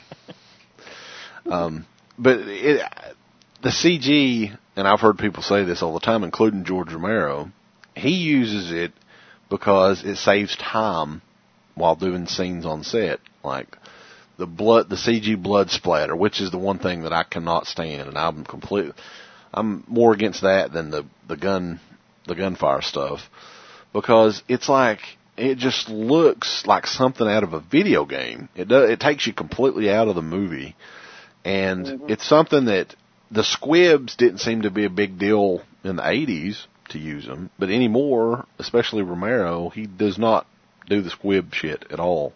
Um, but it, the C G, and I've heard people say this all the time, including George Romero, he uses it because it saves time while doing scenes on set. Like the blood, the C G blood splatter, which is the one thing that I cannot stand, and I'm completely, I'm more against that than the, the gun, the gunfire stuff, because it's like, it just looks like something out of a video game. It does, it takes you completely out of the movie. And mm-hmm. it's something that the squibs didn't seem to be a big deal in the eighties to use them, but anymore, especially Romero, he does not do the squib shit at all.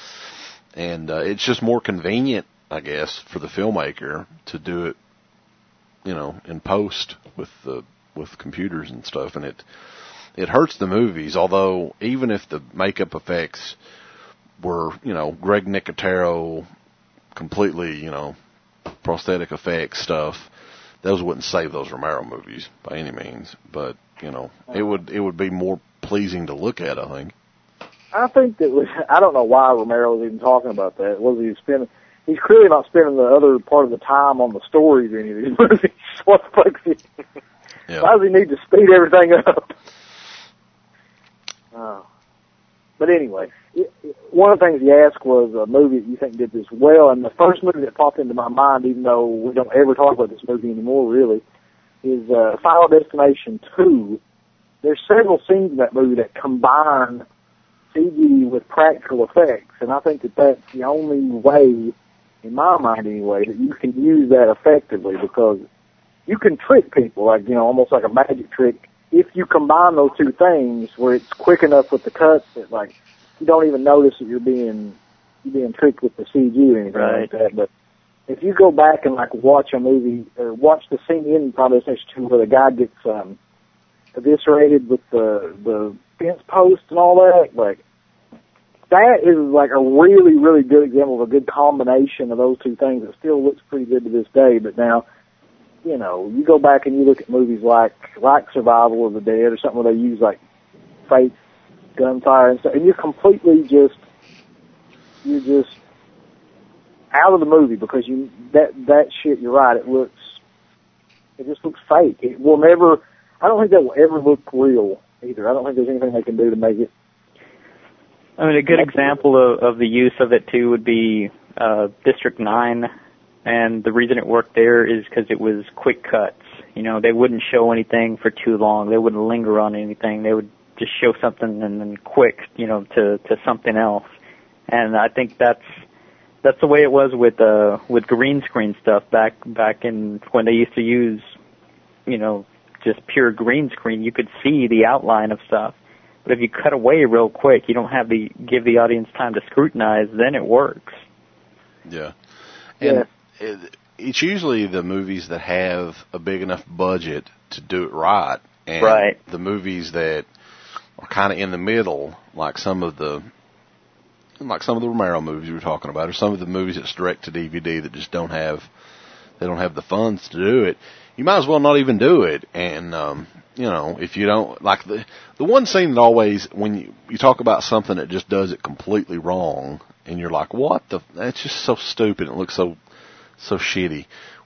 And uh, it's just more convenient, I guess, for the filmmaker to do it, you know, in post with the with computers and stuff, and it it hurts the movies. Although even if the makeup effects were, you know, Greg Nicotero, completely, you know, prosthetic effects stuff, those wouldn't save those Romero movies by any means. But you know, it would it would be more pleasing to look at, I think.
I think that was, I don't know why Romero was even talking about that. Was he spending? He's clearly not spending the other part of the time on the stories or any of these movies. What the fuck's he?
Yeah.
Why does he need to speed everything up? Uh, but anyway, it, one of the things he asked was a movie that you think did this well, and the first movie that popped into my mind, even though we don't ever talk about this movie anymore, really, is uh, Final Destination two. There's several scenes in that movie that combine C G with practical effects, and I think that that's the only way, in my mind anyway, that you can use that effectively, because you can trick people, like, you know, almost like a magic trick, if you combine those two things where it's quick enough with the cuts that, like, you don't even notice that you're being you're being tricked with the C G or anything
right.
like that. But if you go back and, like, watch a movie, or watch the scene in Final Destination two where the guy gets um, eviscerated with the, the fence post and all that, like, that is like a really, really good example of a good combination of those two things. It still looks pretty good to this day, but now, you know, you go back and you look at movies like, like Survival of the Dead or something where they use like fake gunfire and stuff, and you're completely just, you're just out of the movie because you, that, that shit, you're right, it looks, it just looks fake. It will never, I don't think that will ever look real either. I don't think there's anything they can do to make it.
I mean, a good example of, of the use of it, too, would be uh, District nine, and the reason it worked there is because it was quick cuts. You know, they wouldn't show anything for too long. They wouldn't linger on anything. They would just show something and then quick, you know, to, to something else. And I think that's that's the way it was with uh, with green screen stuff back back in when they used to use, you know, just pure green screen. You could see the outline of stuff. But if you cut away real quick, you don't have the give the audience time to scrutinize, then it works.
Yeah. And
yeah.
It, it's usually the movies that have a big enough budget to do it right. And
right.
the movies that are kind of in the middle, like some of the like some of the Romero movies we were talking about, or some of the movies that's direct to D V D that just don't have they don't have the funds to do it. You might as well not even do it. And um you know, if you don't, like the the one scene that always, when you, you talk about something that just does it completely wrong, and you're like, what the, that's just so stupid, it looks so, so shitty.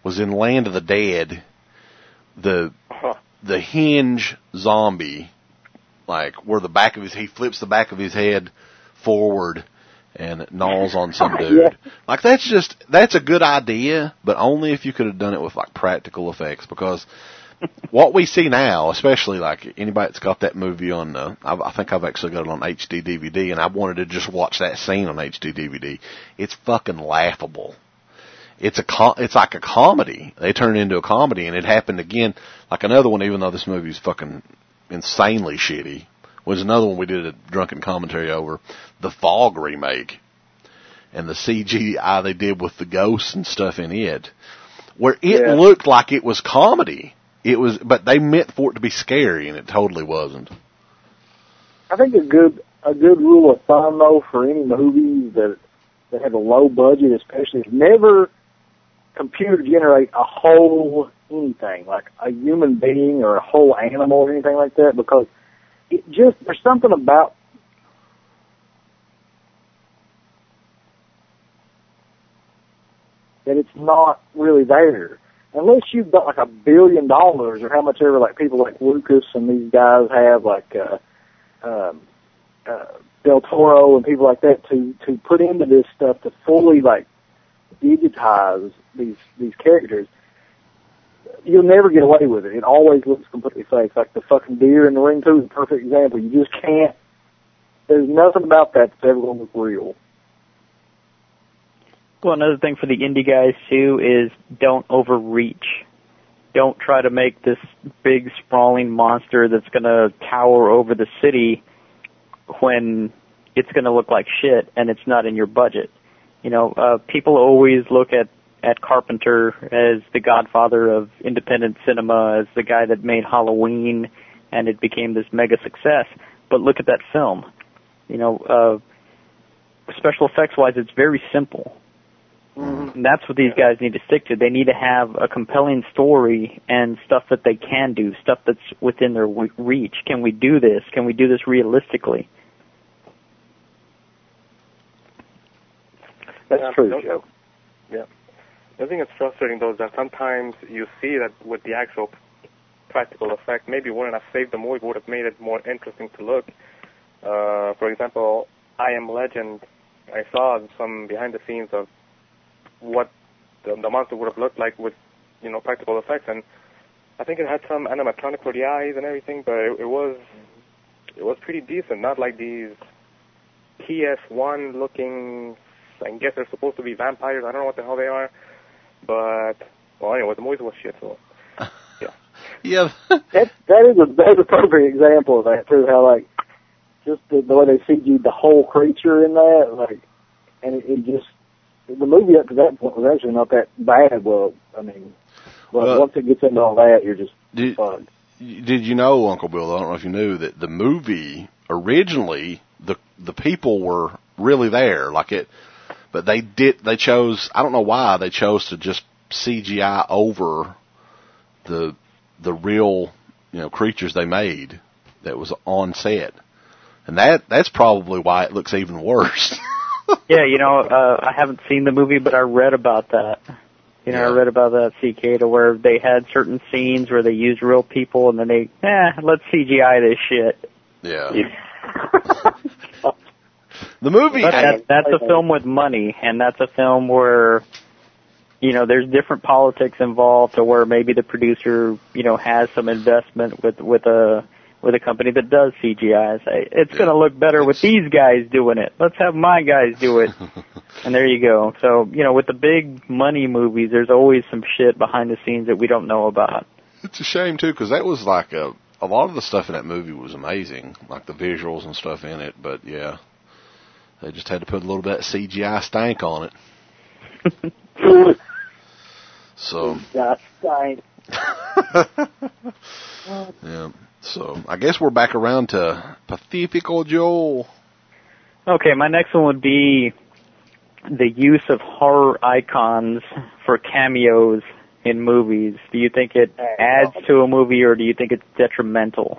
was in Land of the Dead. The
Huh.
the hinge zombie, like where the back of his he flips the back of his head forward and gnaws on some dude.
Yeah.
Like that's just that's a good idea, but only if you could have done it with like practical effects. Because what we see now, especially like anybody that's got that movie on, uh, I, I think I've actually got it on H D D V D, and I wanted to just watch that scene on H D D V D. It's fucking laughable. It's a com- it's like a comedy. They turn it into a comedy, and it happened again. Like another one, even though this movie's fucking insanely shitty, was another one we did a drunken commentary over, the Fog remake, and the C G I they did with the ghosts and stuff in it, where it
Yeah.
looked like it was comedy. It was, but they meant for it to be scary, and it totally wasn't.
I think a good a good rule of thumb though for any movies that that have a low budget, especially, is never computer generate a whole anything like a human being or a whole animal or anything like that, because it just there's something about that it's not really there. Unless you've got like a billion dollars or how much ever like people like Lucas and these guys have, like uh, um, uh, Del Toro and people like that, to to put into this stuff to fully like digitize these these characters, you'll never get away with it. It always looks completely fake. Like the fucking deer in the Ring two is a perfect example. You just can't. There's nothing about that that's ever going to look real.
Well, another thing for the indie guys, too, is don't overreach. Don't try to make this big, sprawling monster that's going to tower over the city when it's going to look like shit and it's not in your budget. You know, uh, people always look at, at Carpenter as the godfather of independent cinema, as the guy that made Halloween, and it became this mega success. But look at that film. You know, uh, special effects-wise, it's very simple. And that's what these guys need to stick to. They need to have a compelling story and stuff that they can do, stuff that's within their w- reach. Can we do this? Can we do this realistically?
That's
Yeah,
true,
don't-
Joe.
Yeah. The thing that's frustrating, though, is that sometimes you see that with the actual practical effect, maybe wouldn't have saved the movie, would have made it more interesting to look. Uh, for example, I Am Legend, I saw some behind the scenes of what the, the monster would have looked like with, you know, practical effects, and I think it had some animatronic for the eyes and everything, but it, it was it was pretty decent. Not like these P S one looking. I guess they're supposed to be vampires. I don't know what the hell they are, but well, anyway, the movie was shit. So yeah,
Yeah.
That that is a that's a perfect example of that too. How like just the, the way they C G'd the whole creature in that, like, and it, it just. The movie up to that point was actually not that bad. Well, I mean, but
Well,
once it gets into all that, you're just
Did,
fucked.
did you know, Uncle Bill, I don't know if you knew, that the movie, originally, the the people were really there, like it, but they did, they chose, I don't know why, they chose to just C G I over the the real, you know, creatures they made that was on set. And that that's probably why it looks even worse.
Yeah, you know, uh, I haven't seen the movie, but I read about that. You know,
Yeah.
I read about that cicada where they had certain scenes where they used real people, and then they, eh, let's C G I this shit.
Yeah. The movie,
But that, that's a film with money, and that's a film where, you know, there's different politics involved, to where maybe the producer, you know, has some investment with with a with a company that does C G I. Say, it's
Yeah.
going to look better with these guys doing it. Let's have my guys do it. And there you go. So, you know, with the big money movies, there's always some shit behind the scenes that we don't know about.
it's a shame too, because that was like a a lot of the stuff in that movie was amazing, like the visuals and stuff in it. But yeah, they just had to put a little bit of C G I stank on it. So
Yeah, fine.
yeah, so I guess we're back around to Pacifico Joe.
Okay, my next one would be the use of horror icons for cameos in movies. Do you think it adds to a movie, or do you think it's detrimental?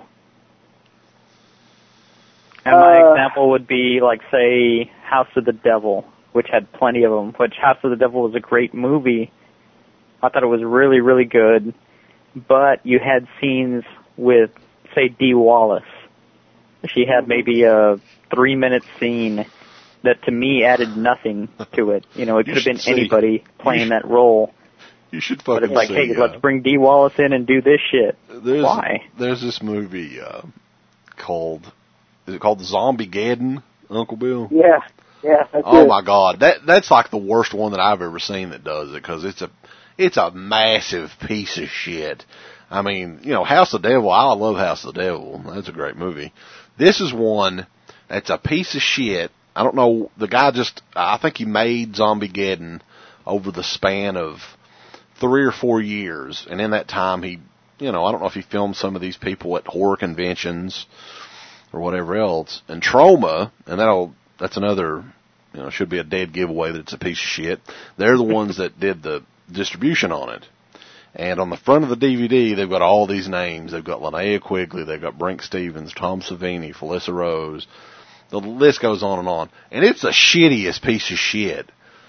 And my
Uh,
example would be, like, say, House of the Devil, which had plenty of them, which House of the Devil was a great movie. I thought it was really, really good. But you had scenes with, say, Dee Wallace. She had maybe a three-minute scene that, to me, added nothing to it. You know, it could have been
see.
anybody playing
should,
that role.
You should
But
fucking
it's like,
see,
hey,
uh,
let's bring Dee Wallace in and do this shit.
There's,
Why?
There's this movie uh, called, is it called Zombiegeddon, Uncle Bill?
Yeah, yeah. That's
Oh
it.
my God, that that's like the worst one that I've ever seen that does it, because it's a it's a massive piece of shit. I mean, you know, House of the Devil. I love House of the Devil. That's a great movie. This is one that's a piece of shit. I don't know. The guy just, I think he made Zombiegeddon over the span of three or four years, and in that time, he, you know, I don't know if he filmed some of these people at horror conventions or whatever else. And Troma, and that'll that's another, you know, should be a dead giveaway that it's a piece of shit. They're the ones that did the distribution on it. And on the front of the D V D, they've got all these names. They've got Linnea Quigley, they've got Brink Stevens, Tom Savini, Felissa Rose. The list goes on and on. And it's the shittiest piece of shit,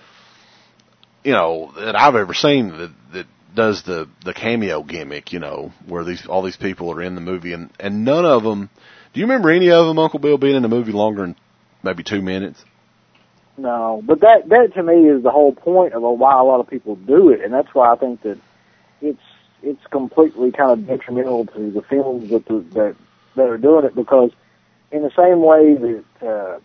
you know, that I've ever seen that, that does the, the cameo gimmick, you know, where these all these people are in the movie. And, and none of them, do you remember any of them, Uncle Bill, being in the movie longer than maybe two minutes?
No, but that that to me is the whole point of why a lot of people do it, and that's why I think that it's it's completely kind of detrimental to the films that the, that that are doing it, because in the same way that uh,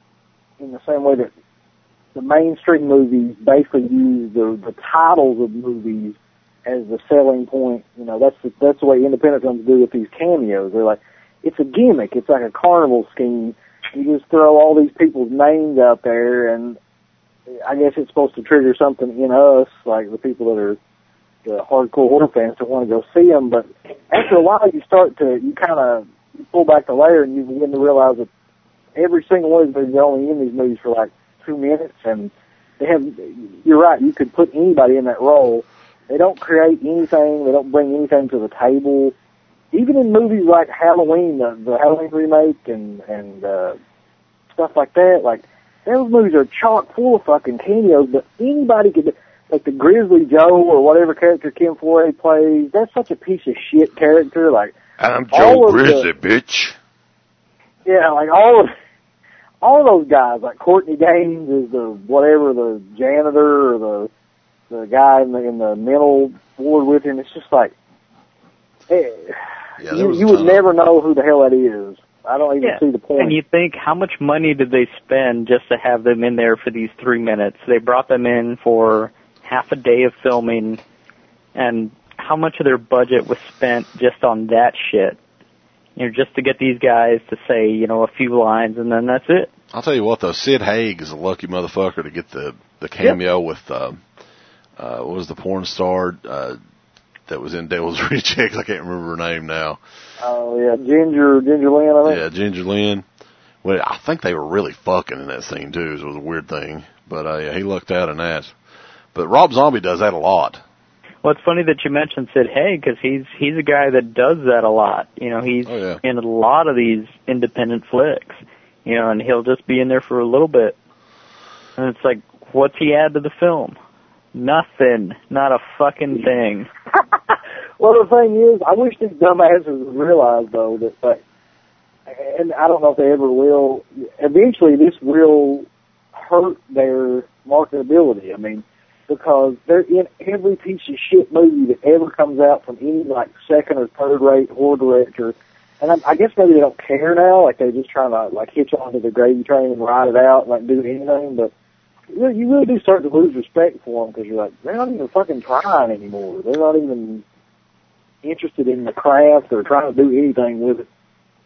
in the same way that the mainstream movies basically use the the titles of movies as the selling point, you know, that's the, that's the way independent films do with these cameos. They're like, it's a gimmick, it's like a carnival scheme. You just throw all these people's names out there, and I guess it's supposed to trigger something in us, like the people that are the hardcore horror fans that want to go see them. But after a while, you start to, you kind of pull back the layer, and you begin to realize that every single one of these movies are only in these movies for like two minutes, and they have, you're right, you could put anybody in that role. They don't create anything, they don't bring anything to the table. Even in movies like Halloween, the, the Halloween remake and, and, uh, stuff like that, like, those movies are chock full of fucking cameos, but anybody could, like the Grizzly Joe or whatever character Kim Foray plays, that's such a piece of shit character, like,
I'm
Joe
Grizzly,
the,
bitch.
Yeah, like all of, all of those guys, like Courtney Gaines is the, whatever, the janitor or the, the guy in the, in the mental ward with him, it's just like, eh,
Yeah,
you, you would never know who the hell that is. I don't even
Yeah.
see the point.
And you think, how much money did they spend just to have them in there for these three minutes? They brought them in for half a day of filming, and how much of their budget was spent just on that shit? You know, just to get these guys to say, you know, a few lines, and then that's it.
I'll tell you what, though, Sid Haig is a lucky motherfucker to get the, the cameo yep. with, uh, uh, what was the porn star, uh, that was in Devil's Rejects. I can't remember her name now.
Oh, yeah, Ginger, Ginger Lynn, I think.
Yeah, Ginger Lynn. Well, I think they were really fucking in that scene, too. It was a weird thing. But, uh, yeah, he lucked out in that. But Rob Zombie does that a lot.
Well, it's funny that you mentioned Sid Haig, because he's, he's a guy that does that a lot. You know, he's
oh, yeah.
in a lot of these independent flicks. You know, and he'll just be in there for a little bit. And it's like, what's he add to the film? Nothing. Not a fucking thing.
Well, the thing is, I wish these dumbasses would realize, though, that, like, and I don't know if they ever will, eventually this will hurt their marketability. I mean, because they're in every piece of shit movie that ever comes out from any, like, second or third-rate horror director. And I, I guess maybe they don't care now, like, they're just trying to, like, hitch onto the gravy train and ride it out and, like, do anything, but you really do start to lose respect for them, because you're like, they're not even fucking trying anymore. They're not even interested in the craft or trying to do anything with it.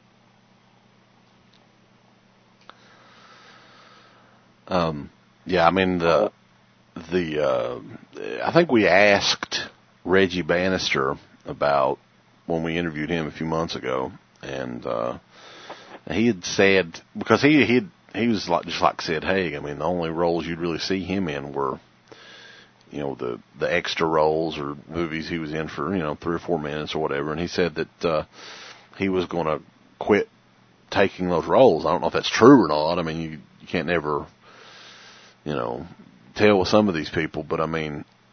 Um, yeah, I mean, the, the, uh, I think we asked Reggie Bannister about when we interviewed him a few months ago, and, uh, he had said, because he, he he was like, just like Sid Haig. I mean, the only roles you'd really see him in were, you know, the, the extra roles or movies he was in for, you know, three or four minutes or whatever. And he said that, uh, he was going to quit taking those roles. I don't know if that's true or not. I mean, you, you can't never, you know, tell with some of these people, but I mean,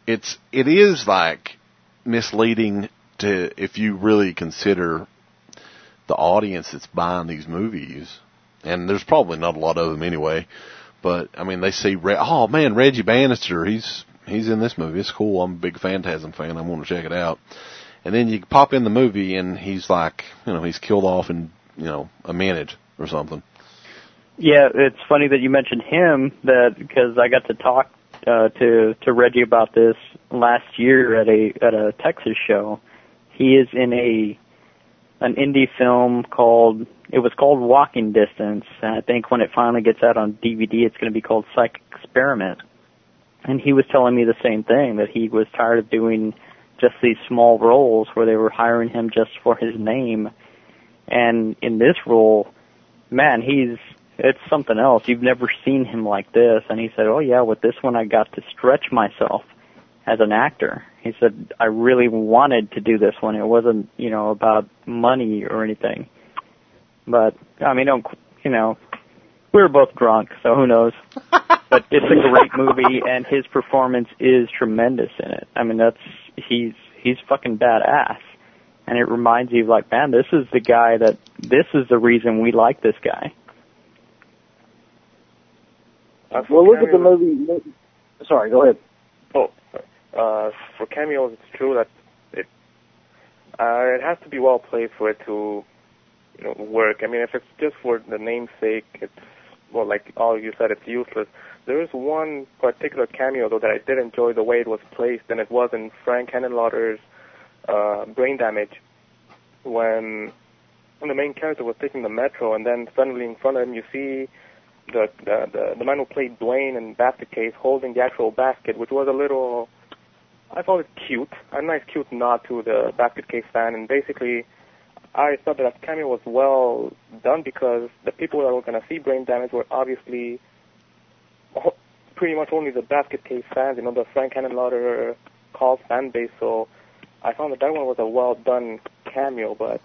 it's it is like misleading to if you really consider the audience that's buying these movies, and there's probably not a lot of them anyway. But I mean, they see, oh man, Reggie Bannister, he's he's in this movie. It's cool. I'm a big Phantasm fan. I want to check it out. And then you pop in the movie, and he's like, you know, he's killed off in you know a minute or something.
Yeah, it's funny that you mentioned him, that because I got to talk uh, to to Reggie about this last year at a at a Texas show. He is in a an indie film called it was called Walking Distance, and I think when it finally gets out on D V D, it's going to be called Psych Experiment. And he was telling me the same thing, that he was tired of doing just these small roles where they were hiring him just for his name. And in this role, man, he's it's something else. You've never seen him like this. And he said, oh, yeah, with this one I got to stretch myself as an actor. He said, I really wanted to do this one. It wasn't, you know, about money or anything. But, I mean, don't, you know, we were both drunk, so who knows. But it's a great movie, and his performance is tremendous in it. I mean, that's, he's, he's fucking badass. And it reminds you, like, man, this is the guy that, this is the reason we like this guy.
Uh,
Well, look at the
cameos-
movie. Sorry, go ahead.
Oh, uh, for cameos, it's true that it uh, it has to be well played for it to, you know, work. I mean, if it's just for the namesake, it's, well, like all you said, it's useless. There is one particular cameo, though, that I did enjoy the way it was placed, and it was in Frank Henenlotter's uh, Brain Damage, when the main character was taking the metro, and then suddenly in front of him you see the the the, the man who played Dwayne in Basket Case holding the actual basket, which was a little, I thought it cute, a nice cute nod to the Basket Case fan, and basically I thought that that cameo was well done because the people that were going to see Brain Damage were obviously pretty much only the Basket Case fans, you know, the Frank Henenlotter Call fan base, so I found that that one was a well done cameo, but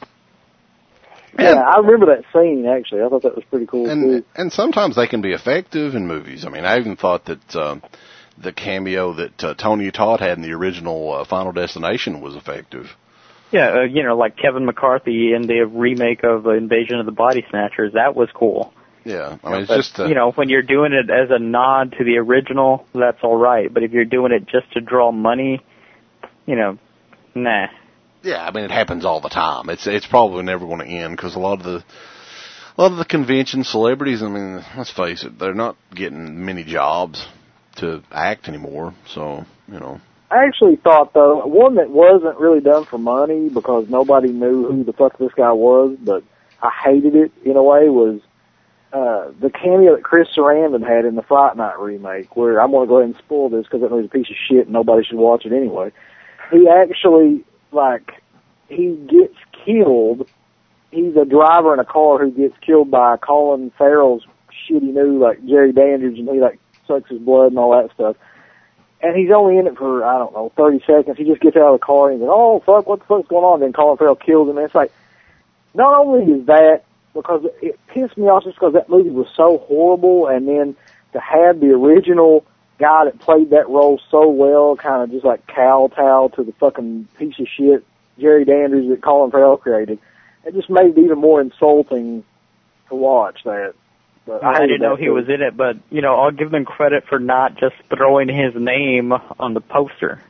Yeah, I remember that scene, actually. I thought that was pretty cool,
And
too.
and sometimes they can be effective in movies. I mean, I even thought that um, the cameo that uh, Tony Todd had in the original uh, Final Destination was effective.
Yeah, uh, you know, like Kevin McCarthy in the remake of Invasion of the Body Snatchers, that was cool.
Yeah, I mean, it's
But,
just uh,
you know, when you're doing it as a nod to the original, that's all right. But if you're doing it just to draw money, you know, nah.
yeah. I mean, it happens all the time. It's it's probably never going to end because a lot of the a lot of the convention celebrities. I mean, let's face it, they're not getting many jobs to act anymore. So you know.
I actually thought, though, one that wasn't really done for money because nobody knew who the fuck this guy was, but I hated it in a way, was uh, the cameo that Chris Sarandon had in the Fright Night remake, where I'm going to go ahead and spoil this because that movie's a piece of shit and nobody should watch it anyway. He actually, like, he gets killed. He's a driver in a car who gets killed by Colin Farrell's shitty new, like, Jerry Dandridge, and he, like, sucks his blood and all that stuff. And he's only in it for, I don't know, thirty seconds. He just gets out of the car and he's like, oh, fuck, what the fuck's going on? Then Colin Farrell kills him. And it's like, not only is that, because it pissed me off just because that movie was so horrible, and then to have the original guy that played that role so well kind of just like kowtow to the fucking piece of shit Jerry Dandridge that Colin Farrell created, it just made it even more insulting to watch that. But
I
hated
didn't know
that
he
too.
was in it, but, you know, I'll give them credit for not just throwing his name on the poster.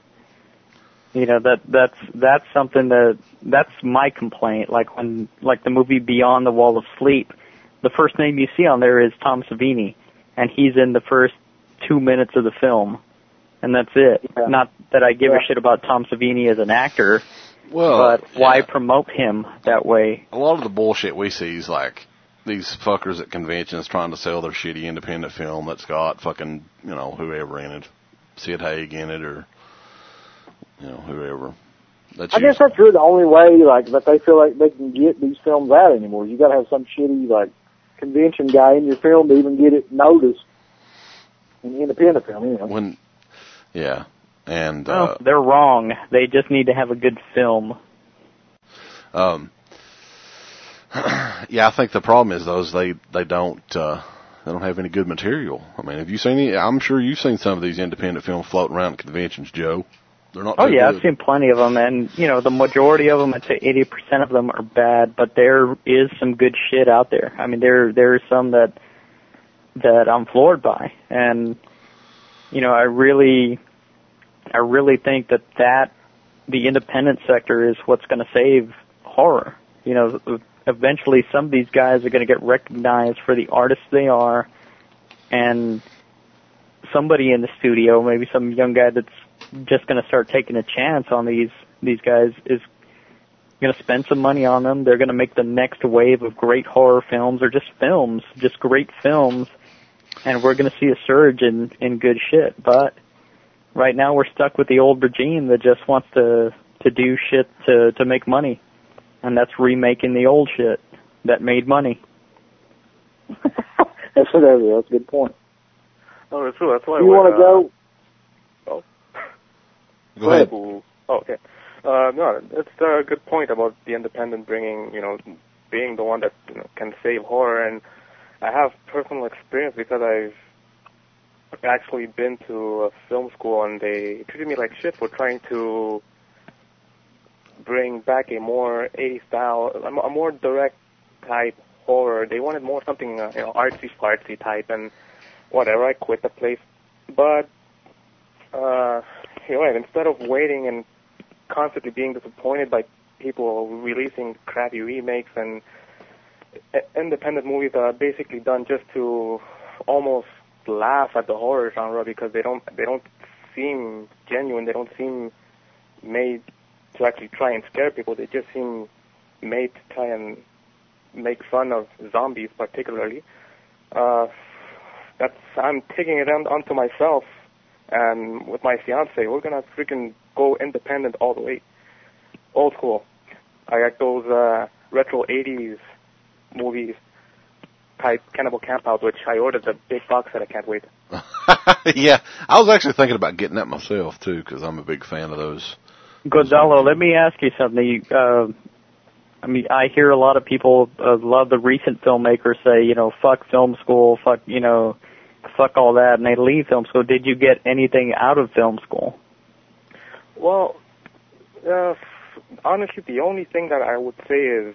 You know, that that's that's something that, that's my complaint. Like when, like the movie Beyond the Wall of Sleep, the first name you see on there is Tom Savini, and he's in the first two minutes of the film, and that's it.
Yeah.
Not that I give
Yeah.
a shit about Tom Savini as an actor,
Well,
but why
yeah.
promote him that way?
A lot of the bullshit we see is like these fuckers at conventions trying to sell their shitty independent film that's got fucking, you know, whoever in it. Sid Haig in it or, you know, whoever. That's
I guess
usually-
that's really the only way, like, that they feel like they can get these films out anymore. You gotta have some shitty, like, convention guy in your film to even get it noticed. An independent film, you know.
when, yeah. And,
Well,
uh,
they're wrong. They just need to have a good film.
um, yeah, I think the problem is those they, they don't, uh, they don't have any good material. I mean, have you seen any? I'm sure you've seen some of these independent films floating around at conventions, Joe. They're not.
Oh yeah,
good.
I've seen plenty of them, and you know, the majority of them, I'd say eighty percent of them are bad, but there is some good shit out there. I mean, there there is some that that I'm floored by, and you know, I really, I really think that that the independent sector is what's going to save horror. You know, eventually some of these guys are going to get recognized for the artists they are, and somebody in the studio, maybe some young guy that's just going to start taking a chance on these these guys, is going to spend some money on them. They're going to make the next wave of great horror films, or just films, just great films, and we're going to see a surge in, in good shit. But right now we're stuck with the old regime that just wants to, to do shit to, to make money. And that's remaking the old shit that made money.
That's whatever. That's a good point.
Oh, that's true. That's why.
You want to go?
Oh.
Go ahead.
Oh, okay. Uh, no, it's a good point about the independent bringing, you know, being the one that, you know, can save horror. And I have personal experience because I've actually been to a film school and they treated me like shit for trying to bring back a more eighties style, a more direct type horror. They wanted more something, uh, you know, artsy fartsy type, and whatever. I quit the place, but uh, you know, instead of waiting and constantly being disappointed by people releasing crappy remakes and independent movies that are basically done just to almost laugh at the horror genre because they don't they don't seem genuine. They don't seem made to actually try and scare people. They just seem made to try and make fun of zombies, particularly. Uh, that's I'm taking it on, onto myself, and with my fiance, we're gonna freaking go independent all the way, old school. I got those uh, retro eighties movies type Cannibal Campout, which I ordered the big box set. I can't wait.
Yeah, I was actually thinking about getting that myself too, because I'm a big fan of those.
Gonzalo, let me ask you something. Uh, I mean, I hear a lot of people uh, love the recent filmmakers say, you know, fuck film school, fuck, you know, fuck all that, and they leave film school. Did you get anything out of film school?
Well, uh, honestly, the only thing that I would say is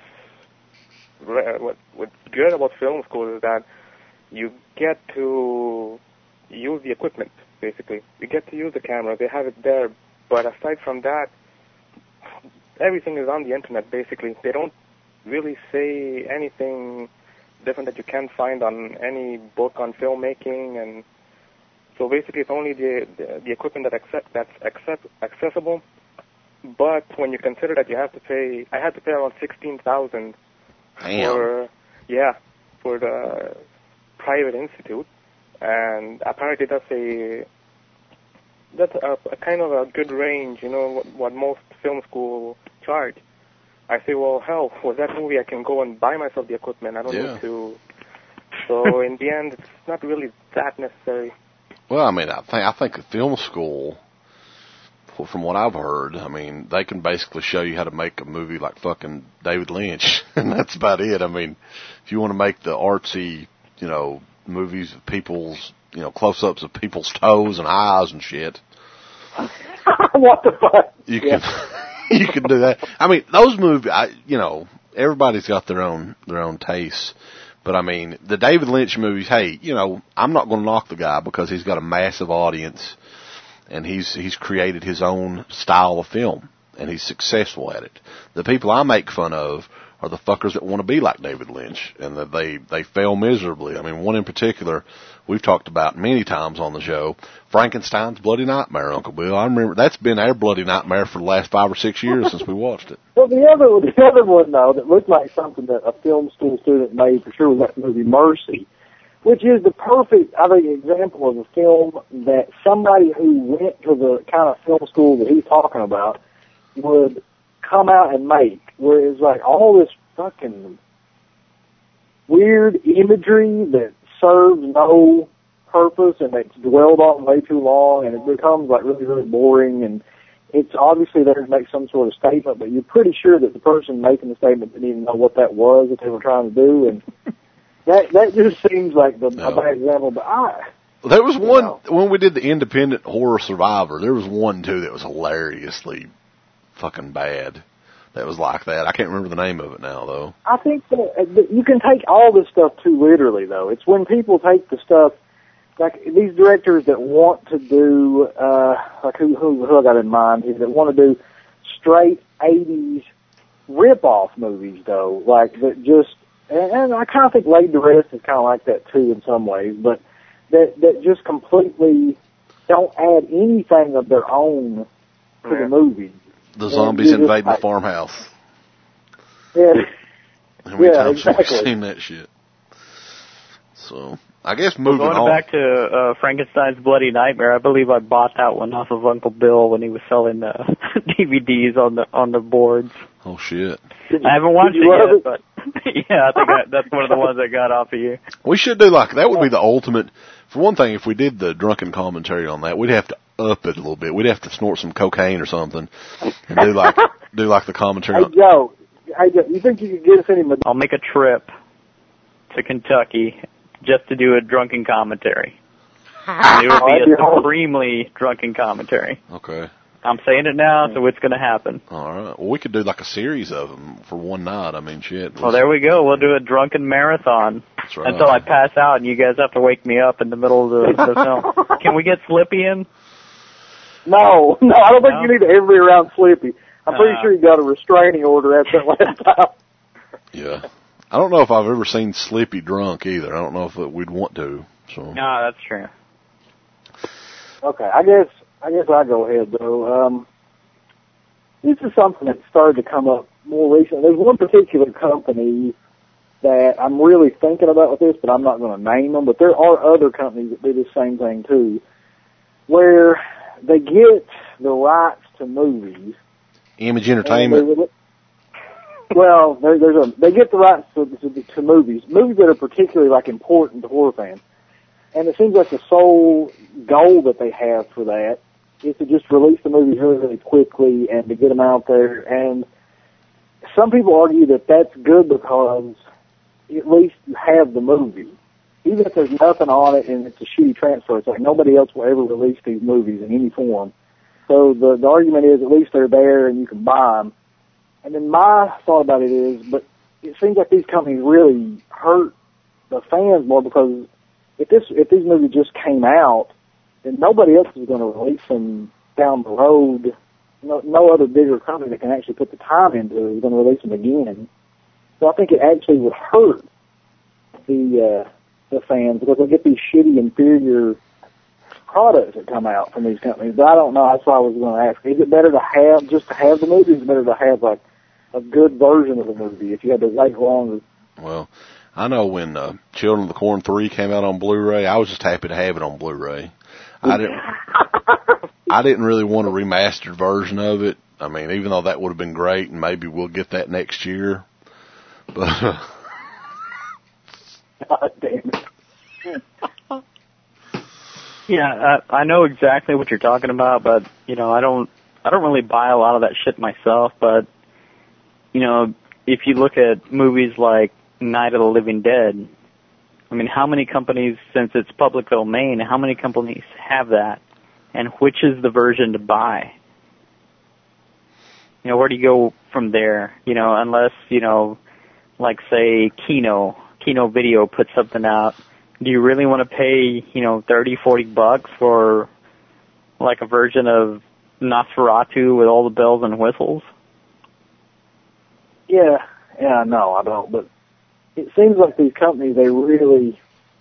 what, what's good about film school is that you get to use the equipment, basically. You get to use the camera. They have it there. But aside from that, everything is on the internet, basically. They don't really say anything different that you can't find on any book on filmmaking. And so basically it's only the the, the equipment that accept, that's accept, accessible. But when you consider that you have to pay, I had to pay around sixteen thousand dollars for, yeah, for the private institute. And apparently that's a That's a, a kind of a good range, you know, what, what most film school charge. I say, well, hell, with that movie I can go and buy myself the equipment. I don't
Yeah.
need to. So in the end, it's not really that necessary.
Well, I mean, I think I think the film school, from what I've heard, I mean, they can basically show you how to make a movie like fucking David Lynch, and that's about it. I mean, if you want to make the artsy, you know, movies of people's, you know, close-ups of people's toes and eyes and shit.
What the fuck?
You can, you can do that. I mean, those movies, I, you know, everybody's got their own, their own tastes. But I mean, the David Lynch movies, hey, you know, I'm not going to knock the guy because he's got a massive audience and he's, he's created his own style of film and he's successful at it. The people I make fun of are the fuckers that want to be like David Lynch, and that they, they fail miserably. I mean, one in particular we've talked about many times on the show, Frankenstein's Bloody Nightmare, Uncle Bill. I remember that's been our bloody nightmare for the last five or six years since we watched it.
Well, the other the other one, though, that looked like something that a film school student made for sure was that movie Mercy, which is the perfect, I think, example of a film that somebody who went to the kind of film school that he's talking about would come out and make, where it's like all this fucking weird imagery that serves no purpose and it's dwelled on way too long and it becomes like really, really boring, and it's obviously there to make some sort of statement, but you're pretty sure that the person making the statement didn't even know what that was that they were trying to do, and that that just seems like the
No.
a bad example. But I,
There was one,
know.
when we did the independent horror Survivor, there was one, too, that was hilariously fucking bad. That was like that. I can't remember the name of it now, though.
I think that, that you can take all this stuff too literally, though. It's when people take the stuff, like these directors that want to do, uh, like who, who, who I got in mind here, that want to do straight eighties rip-off movies, though, like that just, and, and I kind of think Laid to Rest is kind of like that too in some ways, but that that just completely don't add anything of their own to
Yeah.
the movie.
The
And
zombies
you're just
invading the
like-
farmhouse.
Yeah.
How many
Yeah,
times have
exactly.
we seen that shit? So, I guess
Well,
moving
going
on.
back to uh, Frankenstein's Bloody Nightmare, I believe I bought that one off of Uncle Bill when he was selling uh, D V Ds on the on the boards.
Oh, shit.
I haven't watched
Did
it
you love
yet,
it?
but yeah, I think I, that's one of the ones I got off of you.
We should do like, that would be the ultimate. For one thing, if we did the drunken commentary on that, we'd have to up it a little bit. We'd have to snort some cocaine or something and do like, do like the commentary
Hey
on.
Joe, hey Joe, you think you could get us any? Med-
I'll make a trip to Kentucky just to do a drunken commentary. And it would
Oh,
be
that'd be
a
awesome.
supremely drunken commentary.
Okay.
I'm saying it now, so it's going to happen.
All right. Well, we could do like a series of them for one night. I mean, shit.
Well, there we go. We'll do a drunken marathon
That's right.
until I pass out, and you guys have to wake me up in the middle of the, the film. Can we get Slippy in?
no, no, I don't think
No?
you need to ever be around Slippy. I'm pretty
Uh.
sure you got a restraining order after that last time.
Yeah. I don't know if I've ever seen Slippy drunk either. I don't know if we'd want to. So.
No, that's true.
Okay, I guess I guess I go ahead though. Um, this is something that started to come up more recently. There's one particular company that I'm really thinking about with this, but I'm not going to name them. But there are other companies that do the same thing too, where they get the rights to movies.
Image
and
Entertainment.
they- Well, there, there's a they get the rights to, to, to movies, movies that are particularly like important to horror fans. And it seems like the sole goal that they have for that is to just release the movies really, really quickly and to get them out there. And some people argue that that's good because at least you have the movie. Even if there's nothing on it and it's a shitty transfer, it's like nobody else will ever release these movies in any form. So the, the argument is at least they're there and you can buy them. And then my thought about it is, but it seems like these companies really hurt the fans more because if this if these movies just came out, then nobody else is going to release them down the road. No, no other bigger company that can actually put the time into it is going to release them again. So I think it actually would hurt the uh, the fans because they'll get these shitty, inferior products that come out from these companies. But I don't know. That's why I was going to ask: is it better to have just to have the movie? Is it better to have like a good version of the movie if you had to wait longer?
Well, I know when uh, Children of the Corn three came out on Blu-ray, I was just happy to have it on Blu-ray. I didn't. I didn't really want a remastered version of it. I mean, even though that would have been great, and maybe we'll get that next year. But
God damn it!
Yeah, I, I know exactly what you're talking about, but you know, I don't, I don't really buy a lot of that shit myself. But you know, if you look at movies like Night of the Living Dead, I mean, how many companies, since it's public domain, how many companies have that, and which is the version to buy? You know, where do you go from there? You know, unless you know, like say Kino, Kino Video puts something out. Do you really want to pay, you know, thirty, forty bucks for like a version of Nosferatu with all the bells and whistles?
Yeah, yeah, no, I don't. But it seems like these companies, they really,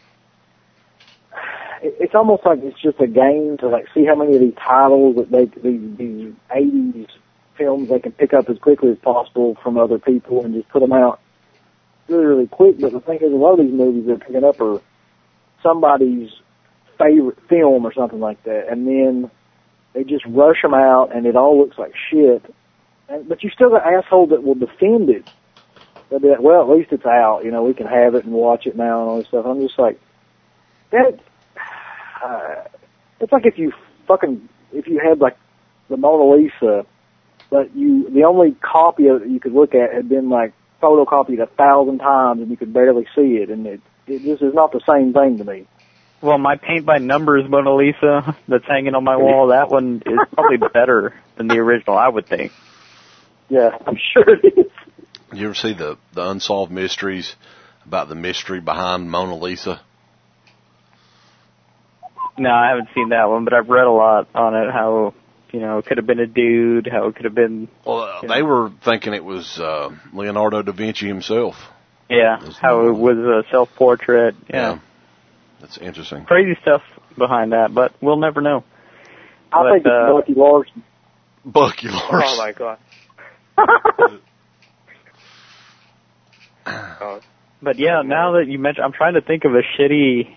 it, it's almost like it's just a game to like see how many of these titles that they, these, these eighties films they can pick up as quickly as possible from other people and just put them out really, really quick. But the thing is, a lot of these movies they're picking up are somebody's favorite film or something like that, and then they just rush them out, and it all looks like shit. And, but you still got assholes that will defend it. They'll be like, well, at least it's out. You know, we can have it and watch it now and all this stuff. I'm just like, that, uh, it's like if you fucking, if you had like the Mona Lisa, but you, the only copy of it you could look at had been like photocopied a thousand times and you could barely see it, and it it just is not the same thing to me.
Well, my paint by numbers Mona Lisa that's hanging on my wall, that one is probably better than the original, I would think.
Yeah, I'm sure it is.
You ever see the, the Unsolved Mysteries about the mystery behind Mona Lisa?
No, I haven't seen that one, but I've read a lot on it, how, you know, it could have been a dude, how it could have been...
Well, uh, they
know.
were thinking it was uh, Leonardo da Vinci himself.
Yeah, how it was a self-portrait. Yeah.
yeah. That's interesting.
Crazy stuff behind that, but we'll never know.
I
but,
think it's
uh,
Bucky Larson.
Bucky Larson.
Oh my god. oh.
But yeah, now that you mentioned, I'm trying to think of a shitty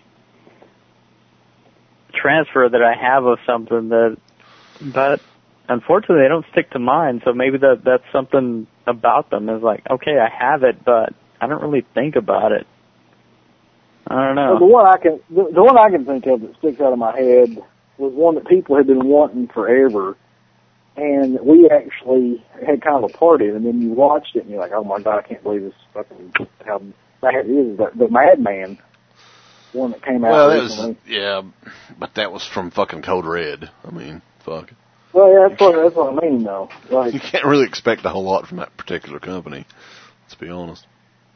transfer that I have of something that, but unfortunately they don't stick to mine, so maybe that that's something about them is like, okay, I have it, but I don't really think about it. I don't know.
Well, the one I can, the, the one I can think of that sticks out of my head was one that people had been wanting forever, and we actually had kind of a party, and then you watched it, and you're like, oh my god, I can't believe this fucking how bad it is. The, the Madman one that came out
well, that
recently.
was, yeah, but that was from fucking Code Red. I mean, fuck.
Well, yeah, that's what that's what I mean, though. Like,
You can't really expect a whole lot from that particular company. Let's be honest.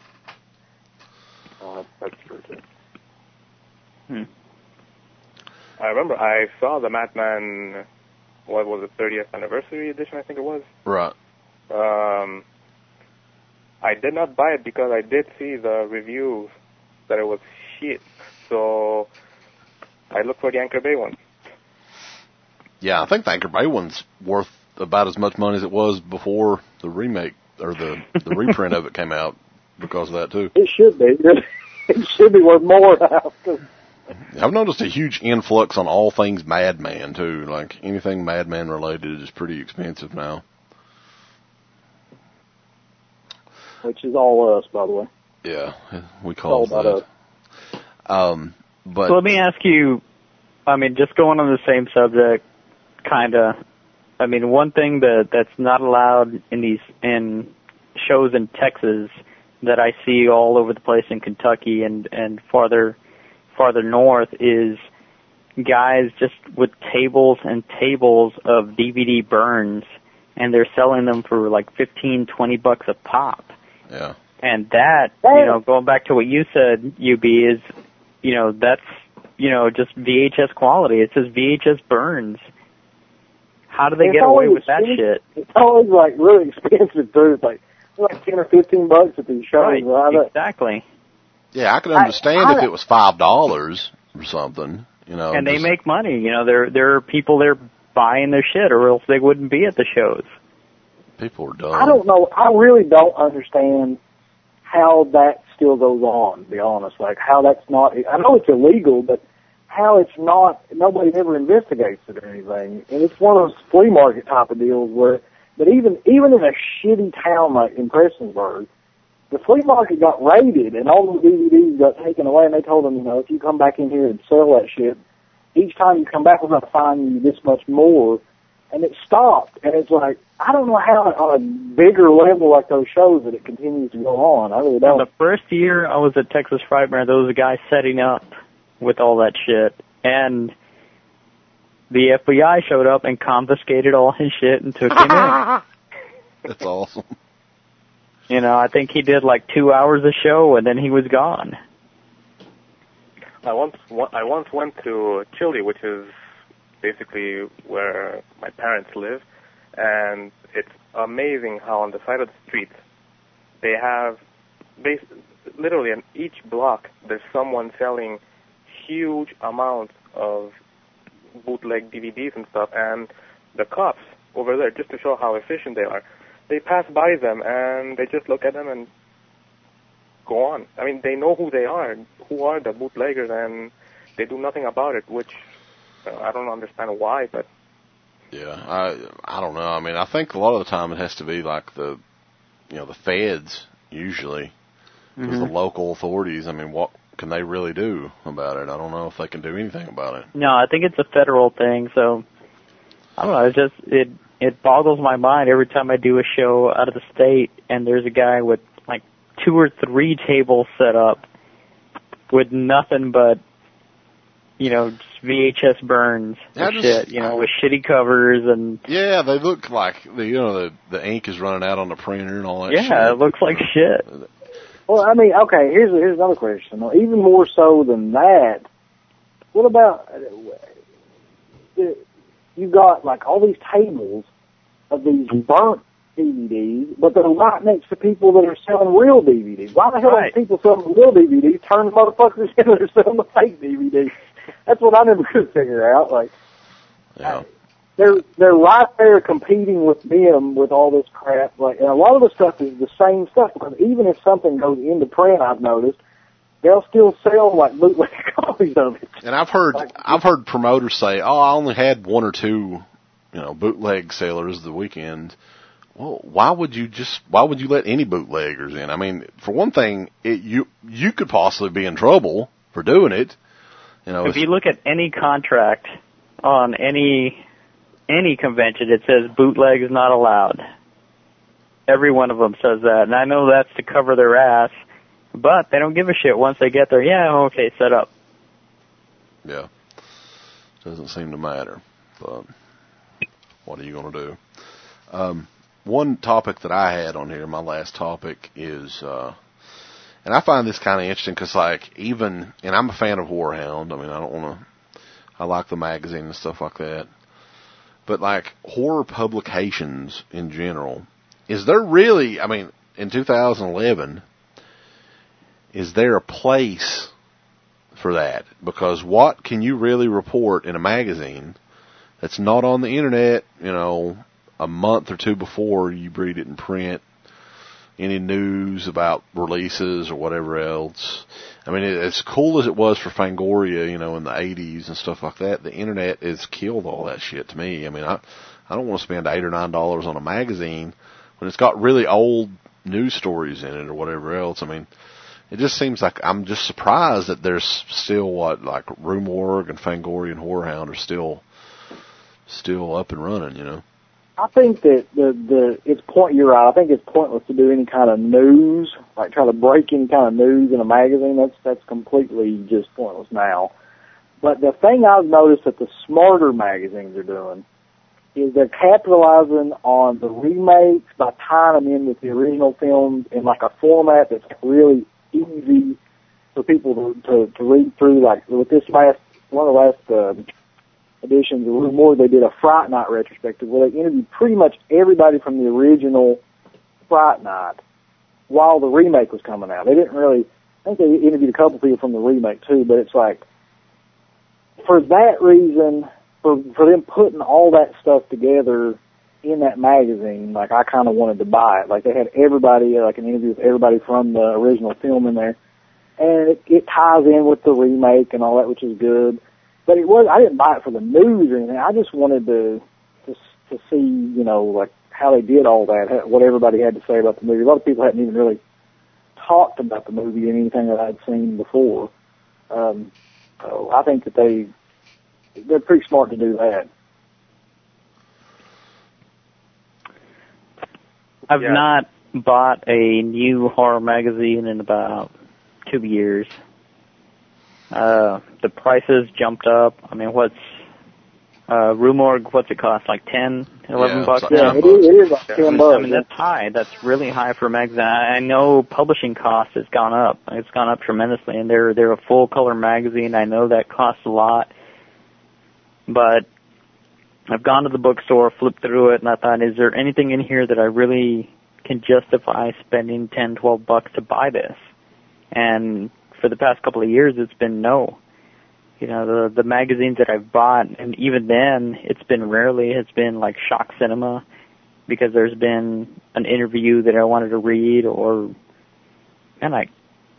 oh, that's true too.
Hmm.
I remember I saw the Madman, what was it, thirtieth anniversary edition, I think it was.
Right.
Um, I did not buy it because I did see the reviews that it was shit. So I looked for the Anchor Bay one.
Yeah, I think the Anchor Bay one's worth about as much money as it was before the remake or the the reprint of it came out because of that too.
It should be. It should be worth more now. 'Cause
I've noticed a huge influx on all things Madman too. Like anything Madman related is pretty expensive now.
which is all us, by the way.
Yeah, we call
It's all
it
about
that. Um, but
So let me ask you, I mean, just going on the same subject, kind of, I mean, one thing that that's not allowed in these in shows in Texas that I see all over the place in Kentucky and and farther farther north is guys just with tables and tables of D V D burns, and they're selling them for like fifteen, twenty bucks a pop.
yeah,
And that, you know, going back to what you said, U B, is, you know, that's, you know, just V H S quality. It says V H S burns. How do they
It's
get away
always
with that
expensive.
shit?
It's always like really expensive too. It's like like ten or fifteen bucks at these shows.
Right,
Right?
exactly.
yeah. I could understand
I-
if it was five dollars or something. You know,
And they
just-
make money. You know, there there are people there buying their shit, or else they wouldn't be at the shows.
people are dumb.
I don't know. I really don't understand how that still goes on, to be honest. Like, how that's not, I know it's illegal, but how it's not, nobody ever investigates it or anything. And it's one of those flea market type of deals where, but even, even in a shitty town like in Prestonsburg, the flea market got raided and all the D V Ds got taken away, and they told them, you know, if you come back in here and sell that shit, each time you come back, we're going to fine you this much more. And it stopped. And it's like, I don't know how on a bigger level like those shows that it continues to go on. I really don't.
The first year I was at Texas Frightmare, there was a guy setting up with all that shit, and the F B I showed up and confiscated all his shit and took him in.
That's awesome.
You know, I think he did like two hours a show, and then he was gone.
I once I once went to Chile, which is basically where my parents live, and it's amazing how on the side of the streets they have, bas- literally in each block, there's someone selling huge amounts of bootleg D V Ds and stuff, and the cops over there, just to show how efficient they are, they pass by them and they just look at them and go on. I mean, they know who they are, who are the bootleggers, and they do nothing about it, which uh, I don't understand why, but
Yeah, I I don't know. I mean, I think a lot of the time it has to be like the, you know, the feds usually, because
Mm-hmm.
the local authorities. I mean, what can they really do about it? I don't know if they can do anything about it.
No, I think it's a federal thing, so I don't know, it just, it, it boggles my mind every time I do a show out of the state and there's a guy with like two or three tables set up with nothing but, you know, just V H S burns
Yeah,
and
just-
shit, you know, with shitty covers and
Yeah, they look like the you know the the ink is running out on the printer and all that.
yeah,
shit.
it looks like shit.
Well, I mean, okay, here's here's another question. Now, even more so than that, what about uh, you got like all these tables of these burnt D V Ds, but they're right next to people that are selling real D V Ds. Why the hell
Right.
are people selling real D V Ds turn the motherfuckers in that are selling the fake D V Ds? That's what I never could figure out. Like,
Yeah.
they're they're right there competing with them with all this crap. Like, and a lot of the stuff is the same stuff because even if something goes into print, I've noticed they'll still sell like bootleg copies of it.
And I've heard I've heard promoters say, "Oh, I only had one or two, you know, bootleg sailors the weekend." Well, why would you just why would you let any bootleggers in? I mean, for one thing, it, you you could possibly be in trouble for doing it. You know,
If you look at any contract on any any convention, it says bootleg is not allowed. Every one of them says that, and I know that's to cover their ass, but they don't give a shit once they get there. Yeah, okay, set up.
yeah, doesn't seem to matter. But what are you going to do? Um, one topic that I had on here, my last topic, is, uh, and I find this kind of interesting because, like, even, and I'm a fan of Horrorhound. I mean, I don't want to, I like the magazine and stuff like that. But, like, horror publications in general, is there really, I mean, in two thousand eleven, is there a place for that? Because what can you really report in a magazine that's not on the internet, you know, a month or two before you read it in print? Any news about releases or whatever else? I mean, as cool as it was for Fangoria, you know, in the eighties and stuff like that, the internet has killed all that shit to me. I mean, I I don't want to spend eight or nine dollars on a magazine when it's got really old news stories in it or whatever else. I mean, it just seems like I'm just surprised that there's still what, like Room Org and Fangoria and Horrorhound are still still up and running, you know.
I think that the the it's point you're right. I think it's pointless to do any kind of news, like try to break any kind of news in a magazine. That's that's completely just pointless now. But the thing I've noticed that the smarter magazines are doing is they're capitalizing on the remakes by tying them in with the original films in like a format that's really easy for people to to, to read through. Like with this last one of the last. Uh, editions of Room Org, they did a Fright Night retrospective where they interviewed pretty much everybody from the original Fright Night while the remake was coming out. They didn't really, I think they interviewed a couple people from the remake too, but it's like, for that reason, for, for them putting all that stuff together in that magazine, like I kind of wanted to buy it. Like they had everybody, like an interview with everybody from the original film in there, and it, it ties in with the remake and all that, which is good. But it was, I didn't buy it for the news or anything. I just wanted to, to, to see, you know, like how they did all that, what everybody had to say about the movie. A lot of people hadn't even really talked about the movie and anything that I'd seen before. Um, so I think that they, they're pretty smart to do that.
I've
Yeah.
not bought a new horror magazine in about two years. Uh, the prices jumped up. I mean, what's, uh, Room Org, what's it cost? Like ten, eleven
Yeah,
bucks
it's like
now?
Yeah, it is, it is like
I
ten
mean,
bucks.
I mean, that's high. That's really high for a magazine. I I know publishing cost has gone up. It's gone up tremendously, and they're, they're a full color magazine. I know that costs a lot. But I've gone to the bookstore, flipped through it, and I thought, is there anything in here that I really can justify spending ten, twelve bucks to buy this? And for the past couple of years, it's been no. You know, the the magazines that I've bought, and even then, it's been rarely. It's been like Shock Cinema, because there's been an interview that I wanted to read, or, and I,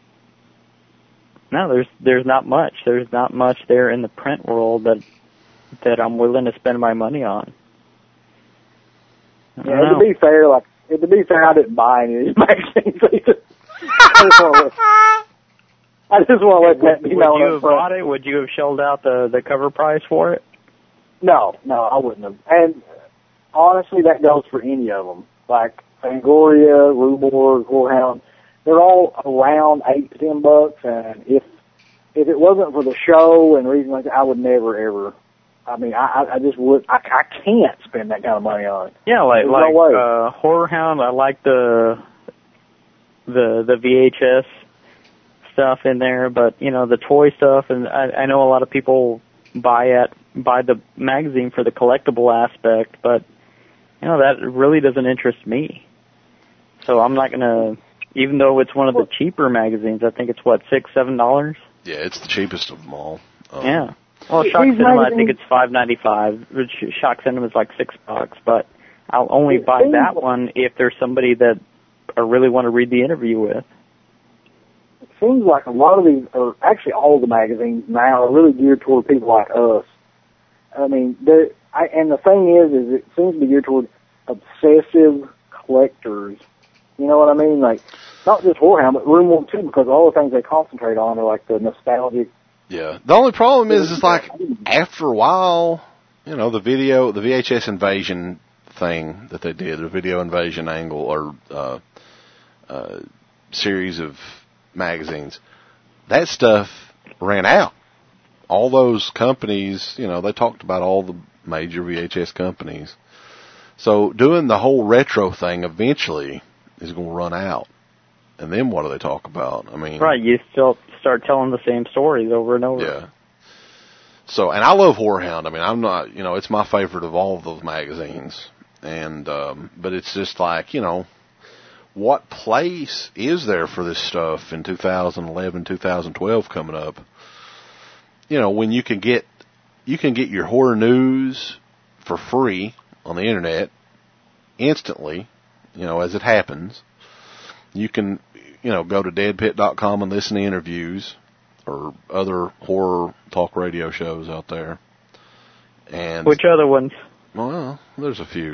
no, there's there's not much. There's not much there in the print world that that I'm willing to spend my money on. I don't
Yeah,
know.
to be fair, like, to be fair, I didn't buy any of these magazines either. I just want to let, I just want to let that be
Would
known
you
up
have
front.
bought it? Would you have shelled out the, the cover price for it?
No, no, I wouldn't have. And honestly, that goes for any of them. Like Fangoria, Room Org, Horrorhound. they're all around eight to ten bucks, and if if it wasn't for the show and reason like that, I would never ever. I mean, I I just would. I I can't spend that kind of money on it.
Yeah, like
There's
like
no way.
uh, Horror Hound. I like the the the V H S stuff in there, but you know the toy stuff, and I, I know a lot of people buy it buy the magazine for the collectible aspect, but you know that really doesn't interest me. So I'm not gonna, even though it's one of the cheaper magazines. I think it's what six seven dollars.
Yeah, it's the cheapest of them all. Um,
Yeah. Well, Shock
These
Cinema, I
magazines-
think it's five ninety five. Which Shock Cinema is like six bucks, but I'll only
It
buy
seems
that
like-
one if there's somebody that I really want to read the interview with.
It seems like a lot of these, or actually all the magazines now, are really geared toward people like us. I mean, they're, I, and the thing is, is it seems to be geared toward obsessive collectors. You know what I mean? Like, not just Warhound, but Room One too, because all the things they concentrate on are like the nostalgic.
Yeah. The only problem is, is like after a while, you know, the video, the V H S invasion thing that they did, the video invasion angle or uh, uh, series of magazines, that stuff ran out. All those companies, you know, they talked about all the major V H S companies. So doing the whole retro thing eventually is going to run out. And then what do they talk about? I mean,
Right, you still start telling the same stories over and over.
yeah. So, and I love Horror Hound. I mean, I'm not, you know, it's my favorite of all of those magazines. And, um, but it's just like, you know, what place is there for this stuff in two thousand eleven, two thousand twelve coming up? You know, when you can get, you can get your horror news for free on the internet instantly, you know, as it happens. You can, you know, go to dead pit dot com and listen to interviews or other horror talk radio shows out there. And
Which other ones?
well, there's a few.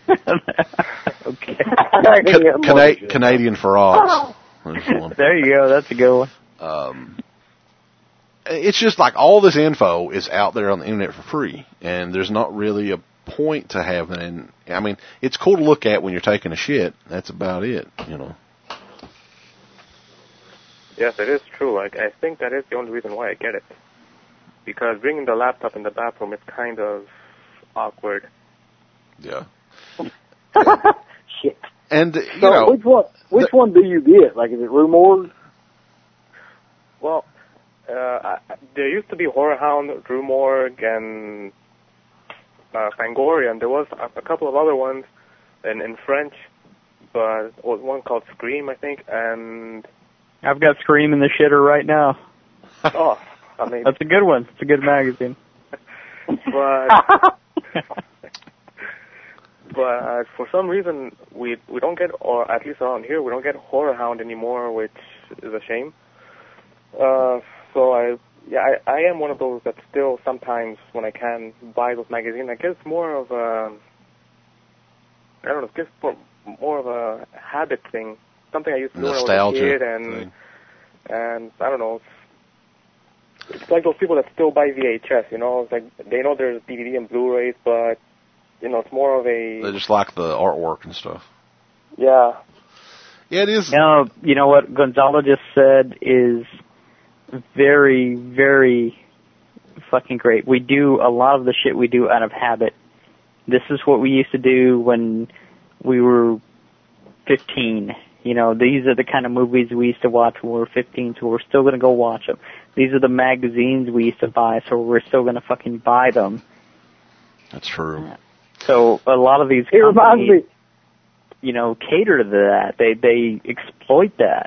Okay.
Ca- Cana- Canadian Ferox. There's one.
There you go. That's a good one.
Um, it's just like all this info is out there on the internet for free, and there's not really a point to having it. I mean, it's cool to look at when you're taking a shit. That's about it, you know.
Yes, it is true. Like, I think that is the only reason why I get it. Because bringing the laptop in the bathroom is kind of awkward.
Yeah.
Shit.
And, you
So
know,
which one? Which
the-
one do you get? Like, is it Rue Morgue?
Well, uh, I- there used to be Horror Hound, Rue Morgue, and uh, Fangoria, and there was a, a couple of other ones in, in French, but there was one called Scream, I think, and
I've got Scream in the shitter right now.
oh, I mean,
That's a good one. It's a good magazine.
but but uh, for some reason we we don't get, or at least around here, we don't get Horror Hound anymore, which is a shame. Uh, so I yeah I, I am one of those that still sometimes when I can buy those magazines. I guess more of a I don't know, it's just more, more of a habit thing. Something I used to do when I was a
nostalgia
kid, and
thing.
and I don't know. It's, it's like those people that still buy V H S. You know, it's like they know there's D V D and Blu-rays, but you know, it's more of a
They just like the artwork and stuff.
yeah.
Yeah, it is.
You know, you know what Gonzalo just said is very, very fucking great. We do a lot of the shit we do out of habit. This is what we used to do when we were fifteen. You know, these are the kind of movies we used to watch when we were fifteen, so we're still going to go watch them. These are the magazines we used to buy, so we're still going to fucking buy them.
That's true.
So a lot of these
It reminds
companies,
me.
you know, cater to that. They they exploit that.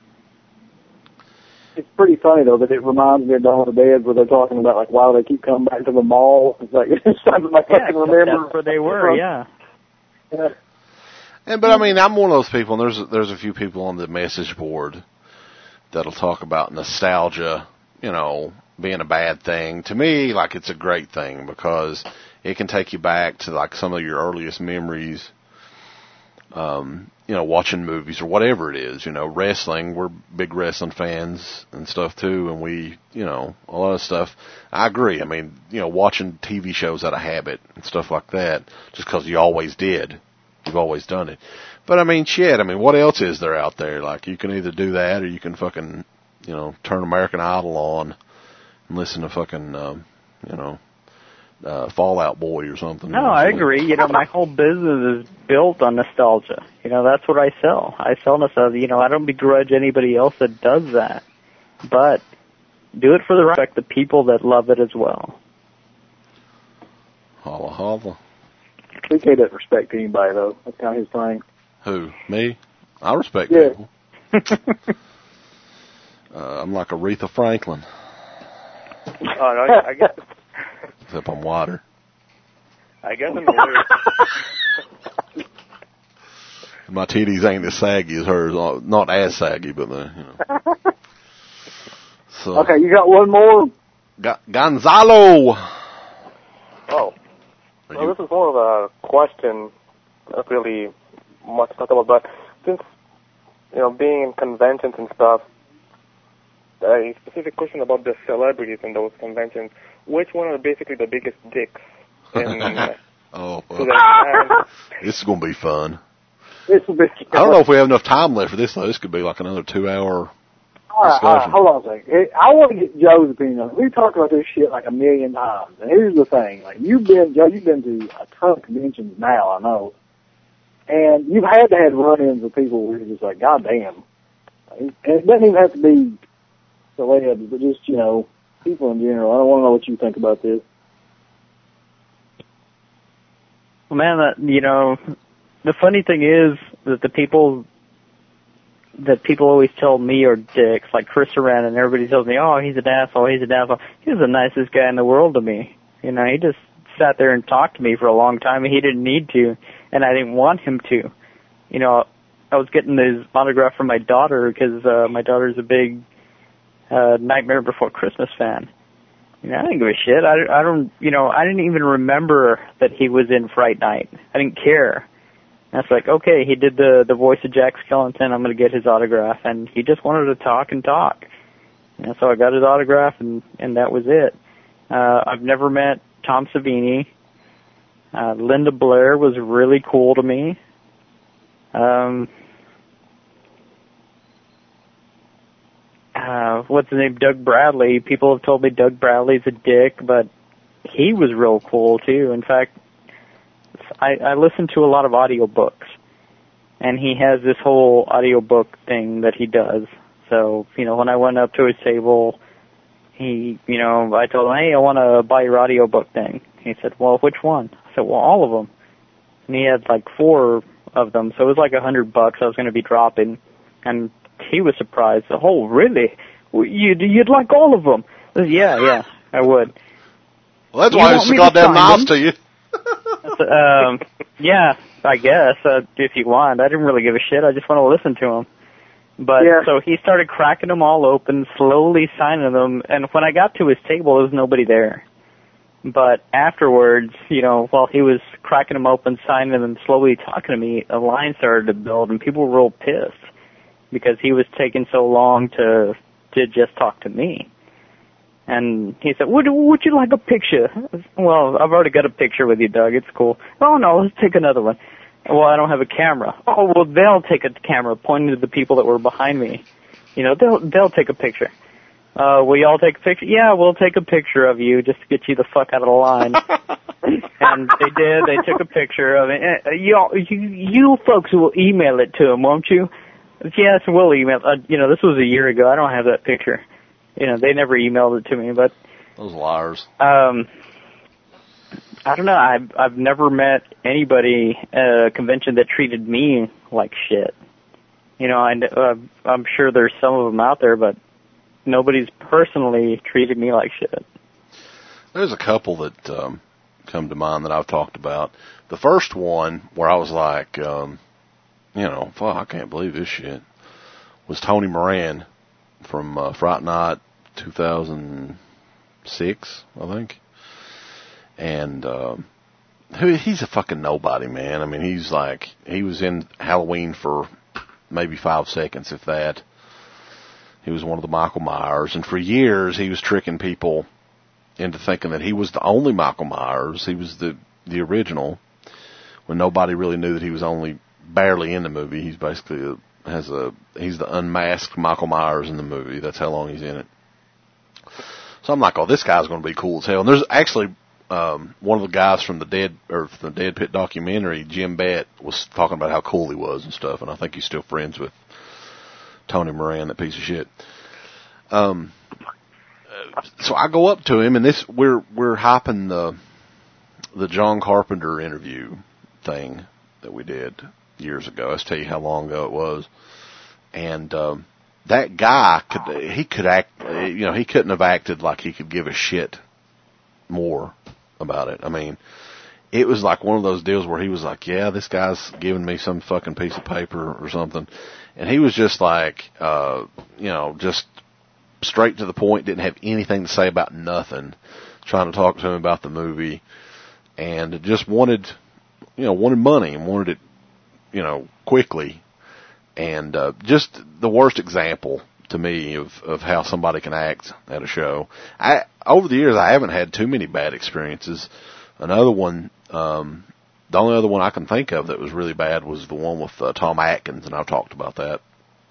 It's pretty funny though that it reminds me of Dawn of the Dead where they're talking about like why do they keep coming back to the mall. It's like it's something I
Yeah,
can remember.
that's where they were. Yeah.
Yeah.
And but I mean, I'm one of those people, and there's there's a few people on the message board that'll talk about nostalgia, you know, being a bad thing. To me, like it's a great thing because it can take you back to like some of your earliest memories. Um, you know, watching movies or whatever it is. You know, wrestling. We're big wrestling fans and stuff too, and we, you know, a lot of stuff. I agree. I mean, you know, watching T V shows out of habit and stuff like that, just because you always did. you've always done it. But I mean, shit, I mean, what else is there out there? Like, you can either do that or you can fucking, you know, turn American Idol on and listen to fucking, um, you know, uh, Fallout Boy or something.
No, I agree. You know, my whole business is built on nostalgia. You know, that's what I sell. I sell nostalgia. You know, I don't begrudge anybody else that does that. But do it for the respect the people that love it as well.
Holla, holla.
P K doesn't respect anybody, though. That's kind of his thing.
Who? Me? I respect
Yeah.
people. uh, I'm like Aretha Franklin.
Oh, no, I guess,
Except I'm water.
I guess in the way.
My titties ain't as saggy as hers. uh, Not as saggy, but, uh, you know. So,
Okay, you got one more?
Ga- Gonzalo!
Oh.
Are
Well,
you-
this is more of a question, not really much to talk about, but since, you know, being in conventions and stuff, a specific question about the celebrities in those conventions. Which one are basically the biggest dicks? In, uh,
oh,
to
well,
that
this is going to be fun.
This will be.
I don't know if we have enough time left for this, though. This could be like another two-hour
All right, all right,
discussion.
hold on a second. Hey, I want to get Joe's opinion on it. We've talked about this shit like a million times. And here's the thing. Like, you've been, Joe, you've been to a ton of conventions now, I know. And you've had to have run-ins with people where you're just like, God damn. And it doesn't even have to be celebs, but just, you know, people in general. I don't want to know what you think about this.
Well, man, that, you know, the funny thing is that the people that people always tell me are dicks, like Chris Saran, and everybody tells me, oh, he's an asshole, he's an asshole. He was the nicest guy in the world to me. You know, he just sat there and talked to me for a long time, and he didn't need to, and I didn't want him to. You know, I was getting his autograph from my daughter because uh, my daughter's a big uh, Nightmare Before Christmas fan. You know, I didn't give a shit. I, I don't, you know, I didn't even remember that he was in Fright Night. I didn't care. And it's like, okay, he did the the voice of Jack Skellington. I'm going to get his autograph, and he just wanted to talk and talk. And so I got his autograph, and and that was it. Uh, I've never met Tom Savini. Uh, Linda Blair was really cool to me. Um, uh, what's his name? Doug Bradley. People have told me Doug Bradley's a dick, but he was real cool too. In fact, I, I listen to a lot of audiobooks, and he has this whole audiobook thing that he does. So, you know, when I went up to his table, he, you know, I told him, hey, I want to buy your audiobook thing. He said, well, which one? I said, well, all of them. And he had like four of them, so it was like a hundred bucks I was going to be dropping. And he was surprised. Oh, really? You'd, you'd like all of them? I said, yeah, yeah, I would.
Well, that's
You
why
want
it's
me
so
to
goddamn
sign
nice
them?
to you.
um, yeah, I guess, uh, if you want. I didn't really give a shit. I just want to listen to him. But,
Yeah.
so he started cracking them all open, slowly signing them, and when I got to his table, there was nobody there. But afterwards, you know, while he was cracking them open, signing them, slowly talking to me, a line started to build, and people were real pissed because he was taking so long to to just talk to me. And he said, would, would you like a picture? Well, I've already got a picture with you, Doug. It's cool. Oh, no, let's take another one. Well, I don't have a camera. Oh, well, they'll take a camera, pointing to the people that were behind me. You know, they'll they'll take a picture. Uh, will y'all take a picture? Yeah, we'll take a picture of you just to get you the fuck out of the line. And they did. They took a picture of it. Uh, y'all, you, you folks will email it to him, won't you? Yes, we'll email. Uh, you know, this was a year ago. I don't have that picture. You know, they never emailed it to me, but
Those liars.
um, I don't know. I've I've never met anybody at a convention that treated me like shit. You know, I, uh, I'm sure there's some of them out there, but nobody's personally treated me like shit.
There's a couple that um, come to mind that I've talked about. The first one where I was like, um, you know, fuck, I can't believe this shit, was Tony Moran from uh, Fright Night two thousand six, I think. And um, he- he's a fucking nobody, man. I mean, he's like, he was in Halloween for maybe five seconds, if that. He was one of the Michael Myers, and for years he was tricking people into thinking that he was the only Michael Myers. He was the the original, when nobody really knew that he was only barely in the movie. He's basically a, has a he's the unmasked Michael Myers in the movie. That's how long he's in it. So I'm like, oh, this guy's going to be cool as hell. And there's actually um, one of the guys from the Dead or from the Dead Pit documentary, Jim Bett, was talking about how cool he was and stuff. And I think he's still friends with Tony Moran, that piece of shit. Um, so I go up to him, and this we're we're hyping the the John Carpenter interview thing that we did years ago. Let's tell you how long ago it was. And um, that guy could he could act, you know, he couldn't have acted like he could give a shit more about it. I mean, it was like one of those deals where he was like, yeah, this guy's giving me some fucking piece of paper or something. And he was just like, uh, you know, just straight to the point, didn't have anything to say about nothing, trying to talk to him about the movie, and just wanted, you know, wanted money and wanted it, you know, quickly. And uh, just the worst example to me of, of how somebody can act at a show. I over the years, I haven't had too many bad experiences. Another one, um, the only other one I can think of that was really bad was the one with uh, Tom Atkins, and I've talked about that,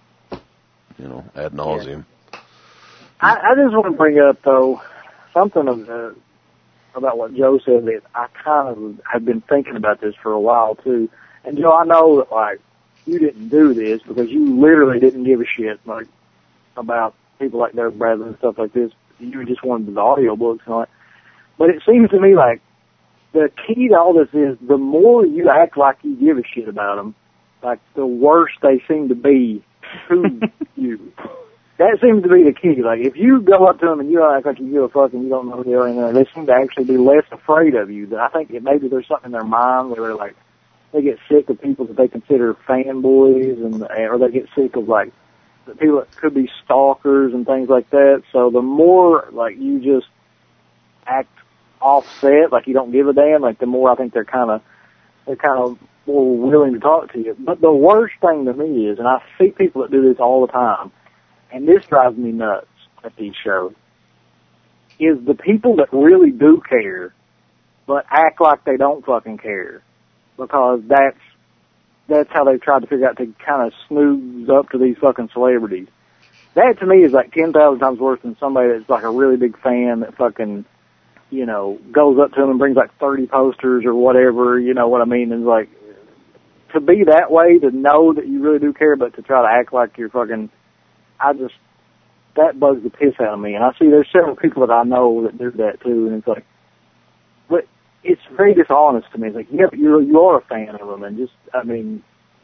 you know, ad nauseum.
Yeah. I, I just want to bring up, though, something of the, about what Joe said that I kind of have been thinking about this for a while, too. And, Joe, I know that, like, you didn't do this because you literally didn't give a shit, like, about people like Derek Bradley and stuff like this. You just wanted the audio books and all that. But it seems to me like the key to all this is the more you act like you give a shit about them, like the worse they seem to be to you. That seems to be the key. Like if you go up to them and you act like you give a fuck and you don't know who they are, and they seem to actually be less afraid of you. I think that maybe there's something in their mind where they're like they get sick of people that they consider fanboys, and or they get sick of like the people that could be stalkers and things like that. So the more like you just act offset, like you don't give a damn, like the more I think they're kind of they're kind of more willing to talk to you. But the worst thing to me is, and I see people that do this all the time, and this drives me nuts at these shows, is the people that really do care, but act like they don't fucking care, because that's that's how they've tried to figure out to kind of snooze up to these fucking celebrities. That to me is like ten thousand times worse than somebody that's like a really big fan that fucking, you know, goes up to them and brings like thirty posters or whatever, you know what I mean? And like, to be that way, to know that you really do care, but to try to act like you're fucking, I just, that bugs the piss out of me. And I see there's several people that I know that do that too, and it's like, but it's very dishonest to me. It's like, yeah, you're, you are a fan of them, and just, I mean,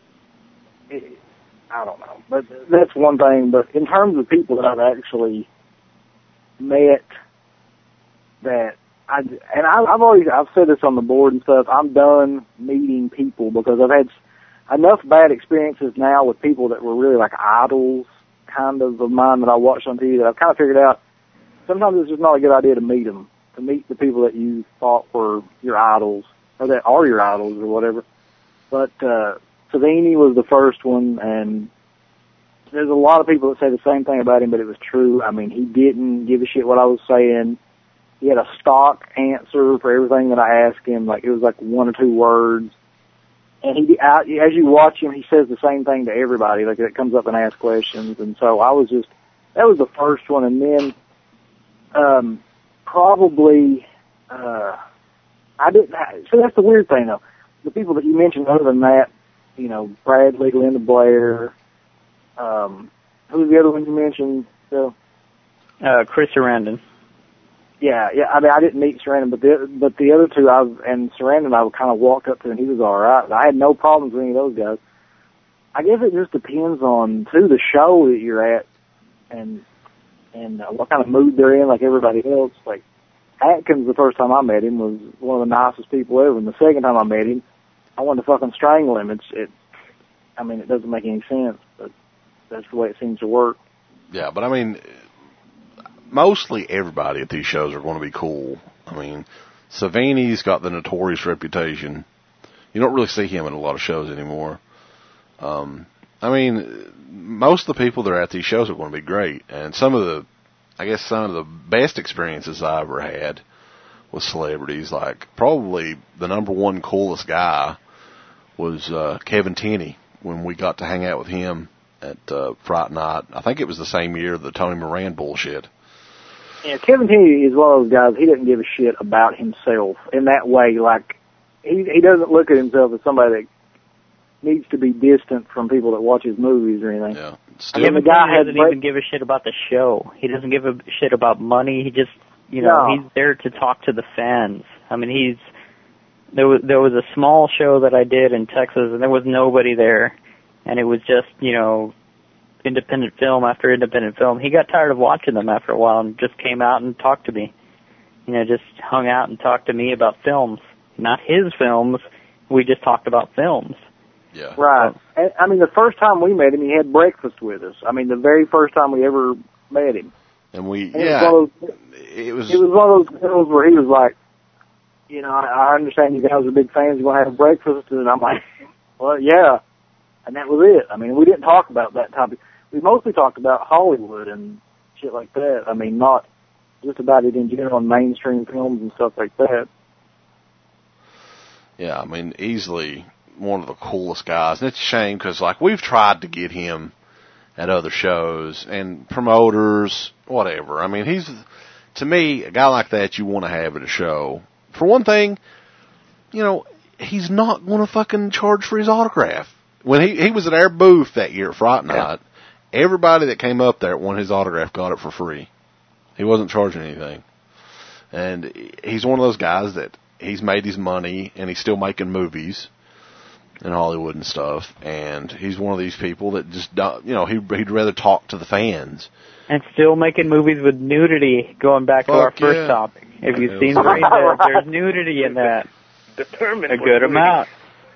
it, I don't know. But that's one thing. But in terms of people that I've actually met, that I, and I, I've always, I've said this on the board and stuff, I'm done meeting people because I've had enough bad experiences now with people that were really like idols kind of of mine that I watched on T V that I've kind of figured out sometimes it's just not a good idea to meet them, to meet the people that you thought were your idols or that are your idols or whatever. But, uh, Savini was the first one, and there's a lot of people that say the same thing about him, but it was true. I mean, he didn't give a shit what I was saying. He had a stock answer for everything that I asked him. Like, it was like one or two words. And he, I, as you watch him, he says the same thing to everybody. Like, it comes up and asks questions. And so I was just, that was the first one. And then, um, probably, uh, I didn't, so that's the weird thing though. The people that you mentioned other than that, you know, Bradley, Linda Blair, um, who was the other one you mentioned, Phil?
Uh, Chris Sarandon.
Yeah, yeah. I mean, I didn't meet Sarandon, but the but the other two, I was, and Sarandon, I kind of walked up to, and he was all right. I had no problems with any of those guys. I guess it just depends on too the show that you're at, and and uh, what kind of mood they're in. Like everybody else, like Atkins, the first time I met him was one of the nicest people ever, and the second time I met him, I wanted to fucking strangle him. It's it. I mean, it doesn't make any sense, but that's the way it seems to work.
Yeah, but I mean, mostly everybody at these shows are going to be cool. I mean, Savini's got the notorious reputation. You don't really see him at a lot of shows anymore. Um, I mean, most of the people that are at these shows are going to be great. And some of the, I guess some of the best experiences I ever had with celebrities, like probably the number one coolest guy was uh, Kevin Tenney when we got to hang out with him at uh, Fright Night. I think it was the same year the Tony Moran bullshit.
Yeah, Kevin Tenney is one of those guys. He doesn't give a shit about himself in that way. Like he he doesn't look at himself as somebody that needs to be distant from people that watch his movies or anything.
Yeah,
I mean, the guy
doesn't
has
even give a shit about the show. He doesn't give a shit about money. He just, you know,
No.
he's there to talk to the fans. I mean, he's there was there was a small show that I did in Texas, and there was nobody there, and it was just, you know, independent film after independent film. He got tired of watching them after a while and just came out and talked to me. You know, just hung out and talked to me about films. Not his films. We just talked about films.
Yeah.
Right. And, I mean, the first time we met him, he had breakfast with us. I mean, the very first time we ever met him.
And we,
And
yeah,
it was, one of those,
it was,
it was one of those deals where he was like, you know, I, I understand you guys are big fans. You want to have breakfast? And I'm like, well, yeah. And that was it. I mean, we didn't talk about that topic. We mostly talked about Hollywood and shit like that. I mean, not just about it in general, mainstream films and stuff like that.
yeah, I mean, easily one of the coolest guys. And it's a shame because, like, we've tried to get him at other shows and promoters, whatever. I mean, he's, to me, a guy like that you want to have at a show. For one thing, you know, he's not going to fucking charge for his autograph. When he, he was at our booth that year at Fright Night, yeah. everybody that came up there wanted his autograph got it for free. He wasn't charging anything. And he's one of those guys that he's made his money and he's still making movies in Hollywood and stuff. And he's one of these people that just, don't, you know, he'd, he'd rather talk to the fans.
And still making movies with nudity, going back
Fuck
to our first
yeah.
topic. If you've
Yeah,
seen
it was-
Brain Dead, there's nudity in that.
Determined
A
for
good
doing
amount.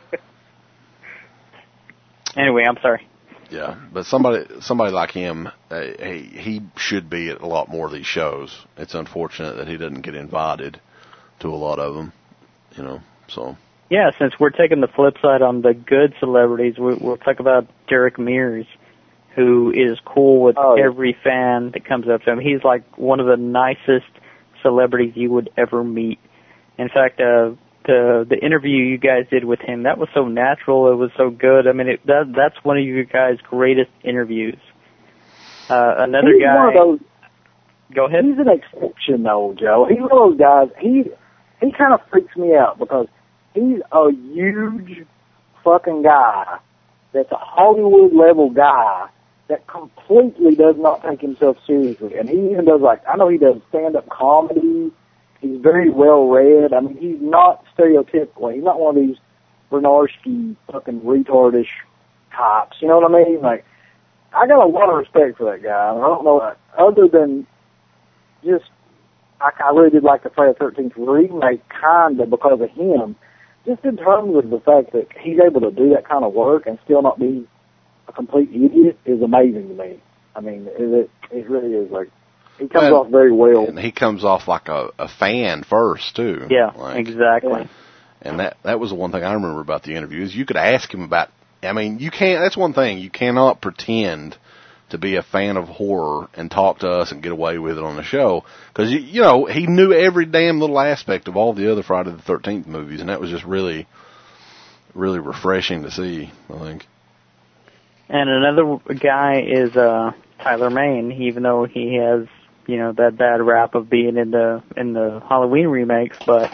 Anyway, I'm sorry.
Yeah, but somebody somebody like him, uh, he he should be at a lot more of these shows. It's unfortunate that he doesn't get invited to a lot of them, you know. So
Yeah, since we're taking the flip side on the good celebrities, we, we'll talk about Derek Mears, who is cool with
Oh, yeah.
every fan that comes up to him. He's like one of the nicest celebrities you would ever meet. In fact, uh, the the interview you guys did with him, that was so natural. It was so good. I mean, it, that that's one of you guys' greatest interviews. Uh, another
He's
guy.
one of those.
Go ahead.
He's an exception, though, Joe. He's one of those guys. He he kind of freaks me out because he's a huge fucking guy that's a Hollywood level guy that completely does not take himself seriously. And he even does, like, I know he does stand-up comedy. He's very well read. I mean, he's not stereotypical. He's not one of these Bernarski fucking retardish types. You know what I mean? Like, I got a lot of respect for that guy. I don't know, other than just, I, I really did like the Friday the thirteenth remake, kind of, because of him. Just in terms of the fact that he's able to do that kind of work and still not be a complete idiot is amazing to me. I mean, it, it really is. Like, he comes
Well,
off very well.
and he comes off like a, a fan first too.
Yeah,
like,
exactly.
Yeah.
And that that was the one thing I remember about the interview is you could ask him about. I mean, you can't. That's one thing you cannot pretend to be a fan of horror and talk to us and get away with it on the show because you, you know he knew every damn little aspect of all the other Friday the thirteenth movies, and that was just really, really refreshing to see. I think.
And another guy is uh, Tyler Mane, even though he has, you know, that bad rap of being in the in the Halloween remakes, but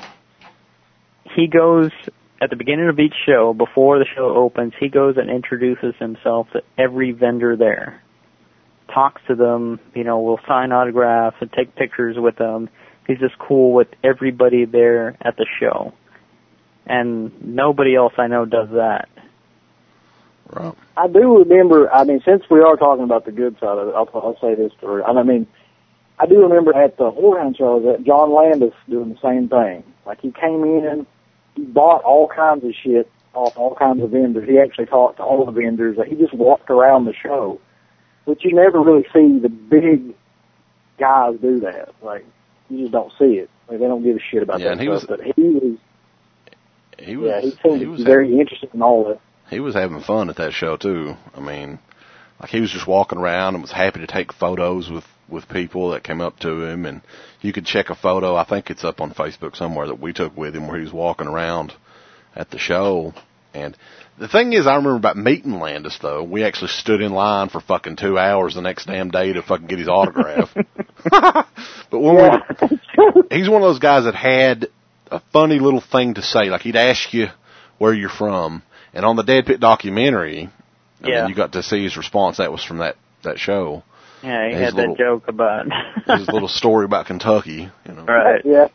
he goes at the beginning of each show, before the show opens, he goes and introduces himself to every vendor there. Talks to them, you know, will sign autographs and take pictures with them. He's just cool with everybody there at the show. And nobody else I know does that.
Right.
I do remember, I mean, since we are talking about the good side of it, I'll, I'll say this story. I mean, I do remember at the Horrorhound show that John Landis doing the same thing. Like, he came in, he bought all kinds of shit off all kinds of vendors. He actually talked to all the vendors. He just walked around the show, which you never really see the big guys do that. Like, you just don't see it. Like, they don't give a shit about
Yeah,
that
and he
stuff.
was-
But he was,
He was.
yeah, he seemed
he
to
was
be very interested in all that.
He was having fun at that show too. I mean, like he was just walking around and was happy to take photos with, with people that came up to him, and you could check a photo. I think it's up on Facebook somewhere that we took with him where he was walking around at the show, And the thing is, I remember about meeting Landis, though. We actually stood in line for fucking two hours the next damn day to fucking get his autograph. But when
Yeah.
we, he's one of those guys that had a funny little thing to say. Like, he'd ask you where you're from. And on the Dead Pit documentary, I
Yeah.
mean, you got to see his response. That was from that, that show.
Yeah, he
His
had
little-
that joke about.
His little story about Kentucky, you know.
Right.
Yeah.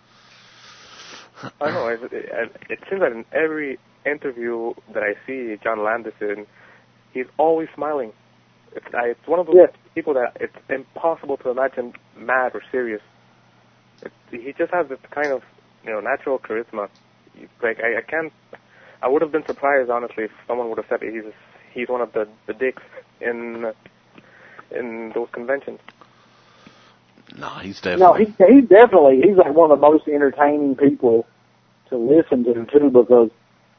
I know. It, it, it seems that in every interview that I see John Landis in, he's always smiling. It's, I, it's one of those
Yeah.
people that it's impossible to imagine mad or serious. It, he just has this kind of, you know, natural charisma. You- Like I, I can't. I would have been surprised, honestly, if someone would have said that he's he's one of the the dicks in in those conventions.
No, he's
No,
definitely.
he he definitely he's like one of the most entertaining people to listen to too, because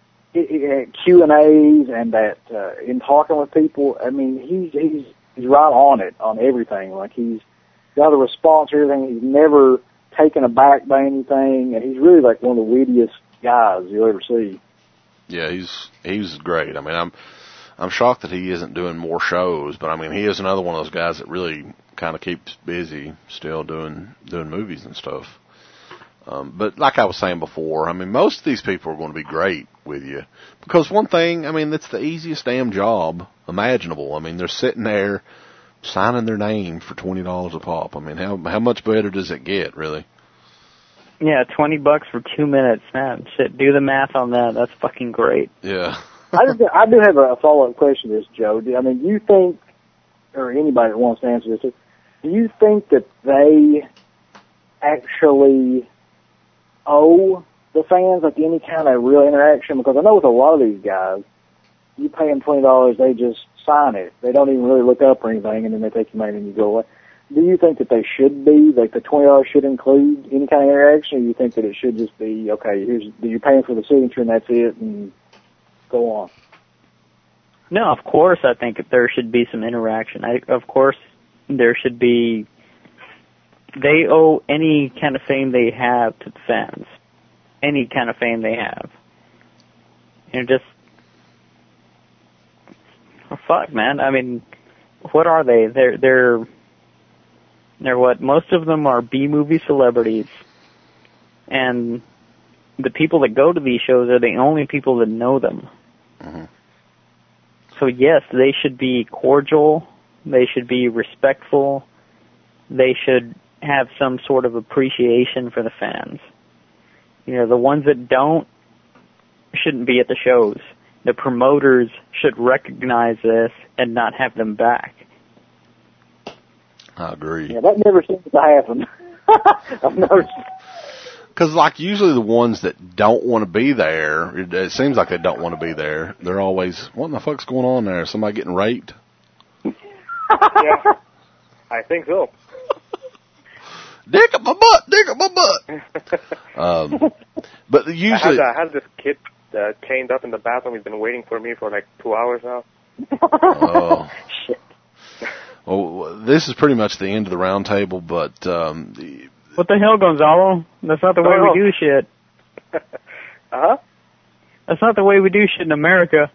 Q and A's and that uh, in talking with people, I mean he's he's he's right on it on everything. Like he's got a response to everything. He's never taken aback by anything, and he's really like one of the wittiest guys you'll ever see.
Yeah, he's he's great. I mean, I'm I'm shocked that he isn't doing more shows, but I mean, he is another one of those guys that really kind of keeps busy, still doing doing movies and stuff. Um, but like I was saying before, I mean, most of these people are going to be great with you because one thing, I mean, it's the easiest damn job imaginable. I mean, they're sitting there signing their name for twenty dollars a pop. I mean, how how much better does it get, really?
Yeah, twenty bucks for two minutes. Man, shit, do the math on that. That's fucking great.
Yeah.
I just, I do have a follow up question to this, Joe. Do- I mean, do you think, or anybody that wants to answer this, do you think that they actually owe the fans like any kind of real interaction? Because I know with a lot of these guys, you pay them twenty dollars, they just sign it. They don't even really look up or anything, and then they take your money and you go away. Do you think that they should be, like the twenty dollars should include any kind of interaction, or do you think that it should just be, okay, here's, you're paying for the signature and that's it, and go on?
No, of course I think there should be some interaction. I, of course there should be, they owe any kind of fame they have to the fans. Any kind of fame they have. You know, just, oh, fuck, man. I mean, what are they? They're, they're, they're what? Most of them are B-movie celebrities. And the people that go to these shows are the only people that know them.
Mm-hmm.
So yes, they should be cordial, they should be respectful, they should have some sort of appreciation for the fans. You know, the ones that don't shouldn't be at the shows. The promoters should recognize this and not have them back.
I agree.
Yeah, that never seems to happen. I've noticed.
Because, like, usually the ones that don't want to be there, it, it seems like they don't want to be there. They're always, what in the fuck's going on there? Somebody getting raped?
Yeah, I think so.
Dick up my butt! Dick up my butt! um, but
I
usually...
had, I had this kid uh, chained up in the bathroom. He's been waiting for me for like two hours now.
Oh.
Shit.
Well, this is pretty much the end of the round table, but... Um, the,
What the hell, Gonzalo? That's not the way we do shit.
Uh-huh.
That's not the way we do shit in America.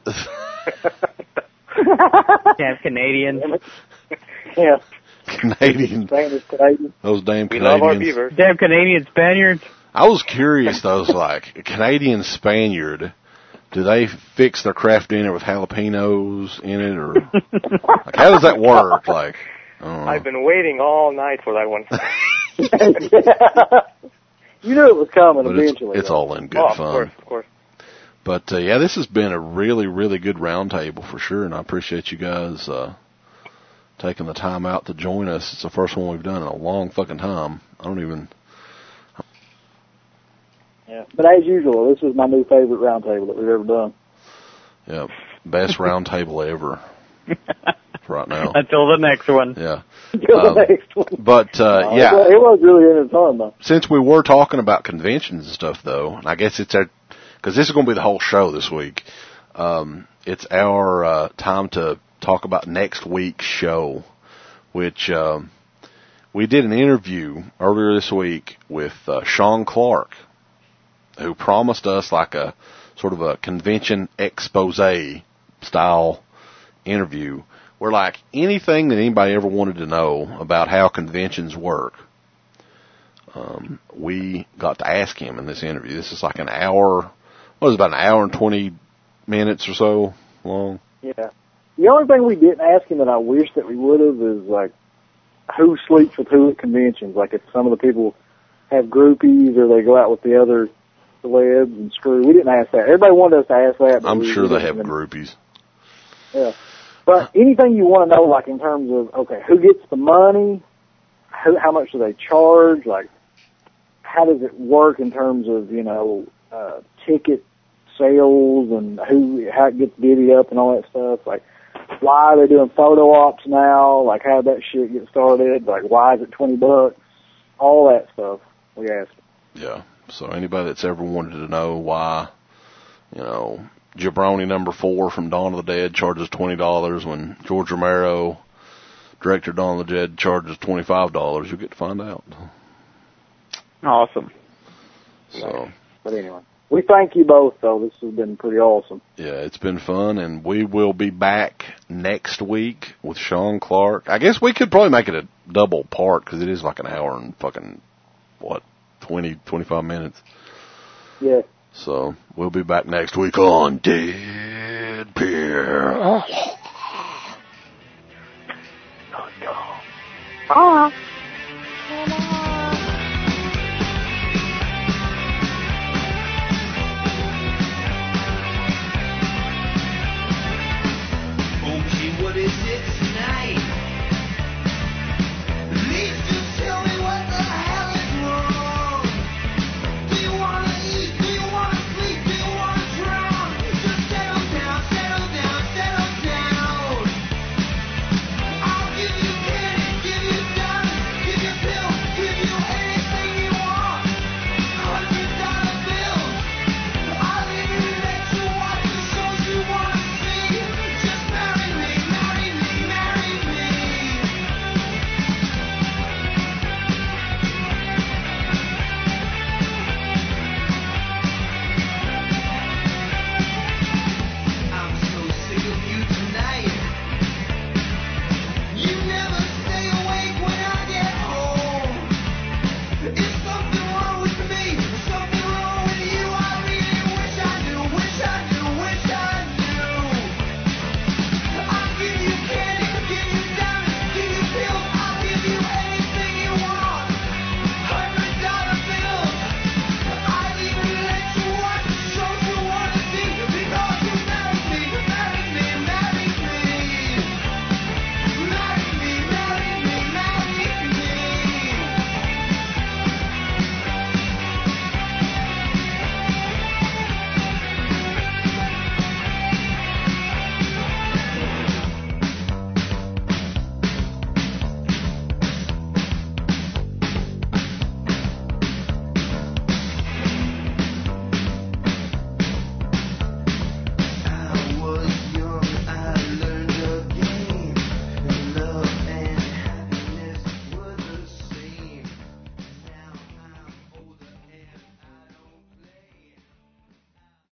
Damn Canadians.
Yeah.
Canadian.
Spanish, Canadian.
Those damn
We love our
Canadians.
beavers.
Damn Canadian Spaniards.
I was curious, though, it's like, a Canadian Spaniard, do they fix their craft dinner with jalapenos in it, or, like, how does that work? Like, I don't know.
I've been waiting all night for that one.
You knew it was coming
But it's,
eventually.
it's
though.
all in good
Oh, of
fun.
course, of course.
But, uh, yeah, this has been a really, really good round table for sure, and I appreciate you guys, uh, taking the time out to join us. It's the first one we've done in a long fucking time. I don't even...
Yeah. But as usual, this is my new favorite round table that we've ever done.
Yeah, best round table ever. Right now.
Until the next one.
Yeah.
Until
Um,
the next one.
But, uh,
No,
yeah.
It was, it was really in fun, though.
Since we were talking about conventions and stuff, though, and I guess it's our, because this is going to be the whole show this week, um, it's our uh, time to talk about next week's show, which um, we did an interview earlier this week with uh, Sean Clark, who promised us like a sort of a convention expose style interview where, like, anything that anybody ever wanted to know about how conventions work, um, we got to ask him in this interview. This is like an hour, what was it, about an hour and twenty minutes or so long?
Yeah. The only thing we didn't ask him that I wish that we would have is, like, who sleeps with who at conventions. Like, if some of the people have groupies or they go out with the other celebs and screw. We didn't ask that. Everybody wanted us to ask that. But
I'm
we,
sure
we
they have
even,
groupies.
Yeah. But anything you want to know, like, in terms of, okay, who gets the money? Who, how much do they charge? Like, how does it work in terms of, you know, uh, ticket sales and who, how it gets divvied up and all that stuff? Like, why are they doing photo ops now? Like, how did that shit get started? Like, why is it twenty bucks? All that stuff we asked.
Yeah. So anybody that's ever wanted to know why, you know, Jabroni number four from Dawn of the Dead charges twenty dollars when George Romero, director of Dawn of the Dead, charges twenty-five dollars, you'll get to find out.
Awesome.
So.
But anyway. We thank you both, though. This has been pretty awesome.
Yeah, it's been fun, and we will be back next week with Sean Clark. I guess we could probably make it a double part, because it is like an hour and fucking, what, twenty, twenty-five minutes.
Yeah.
So, we'll be back next week on Dead Pier.
Ah.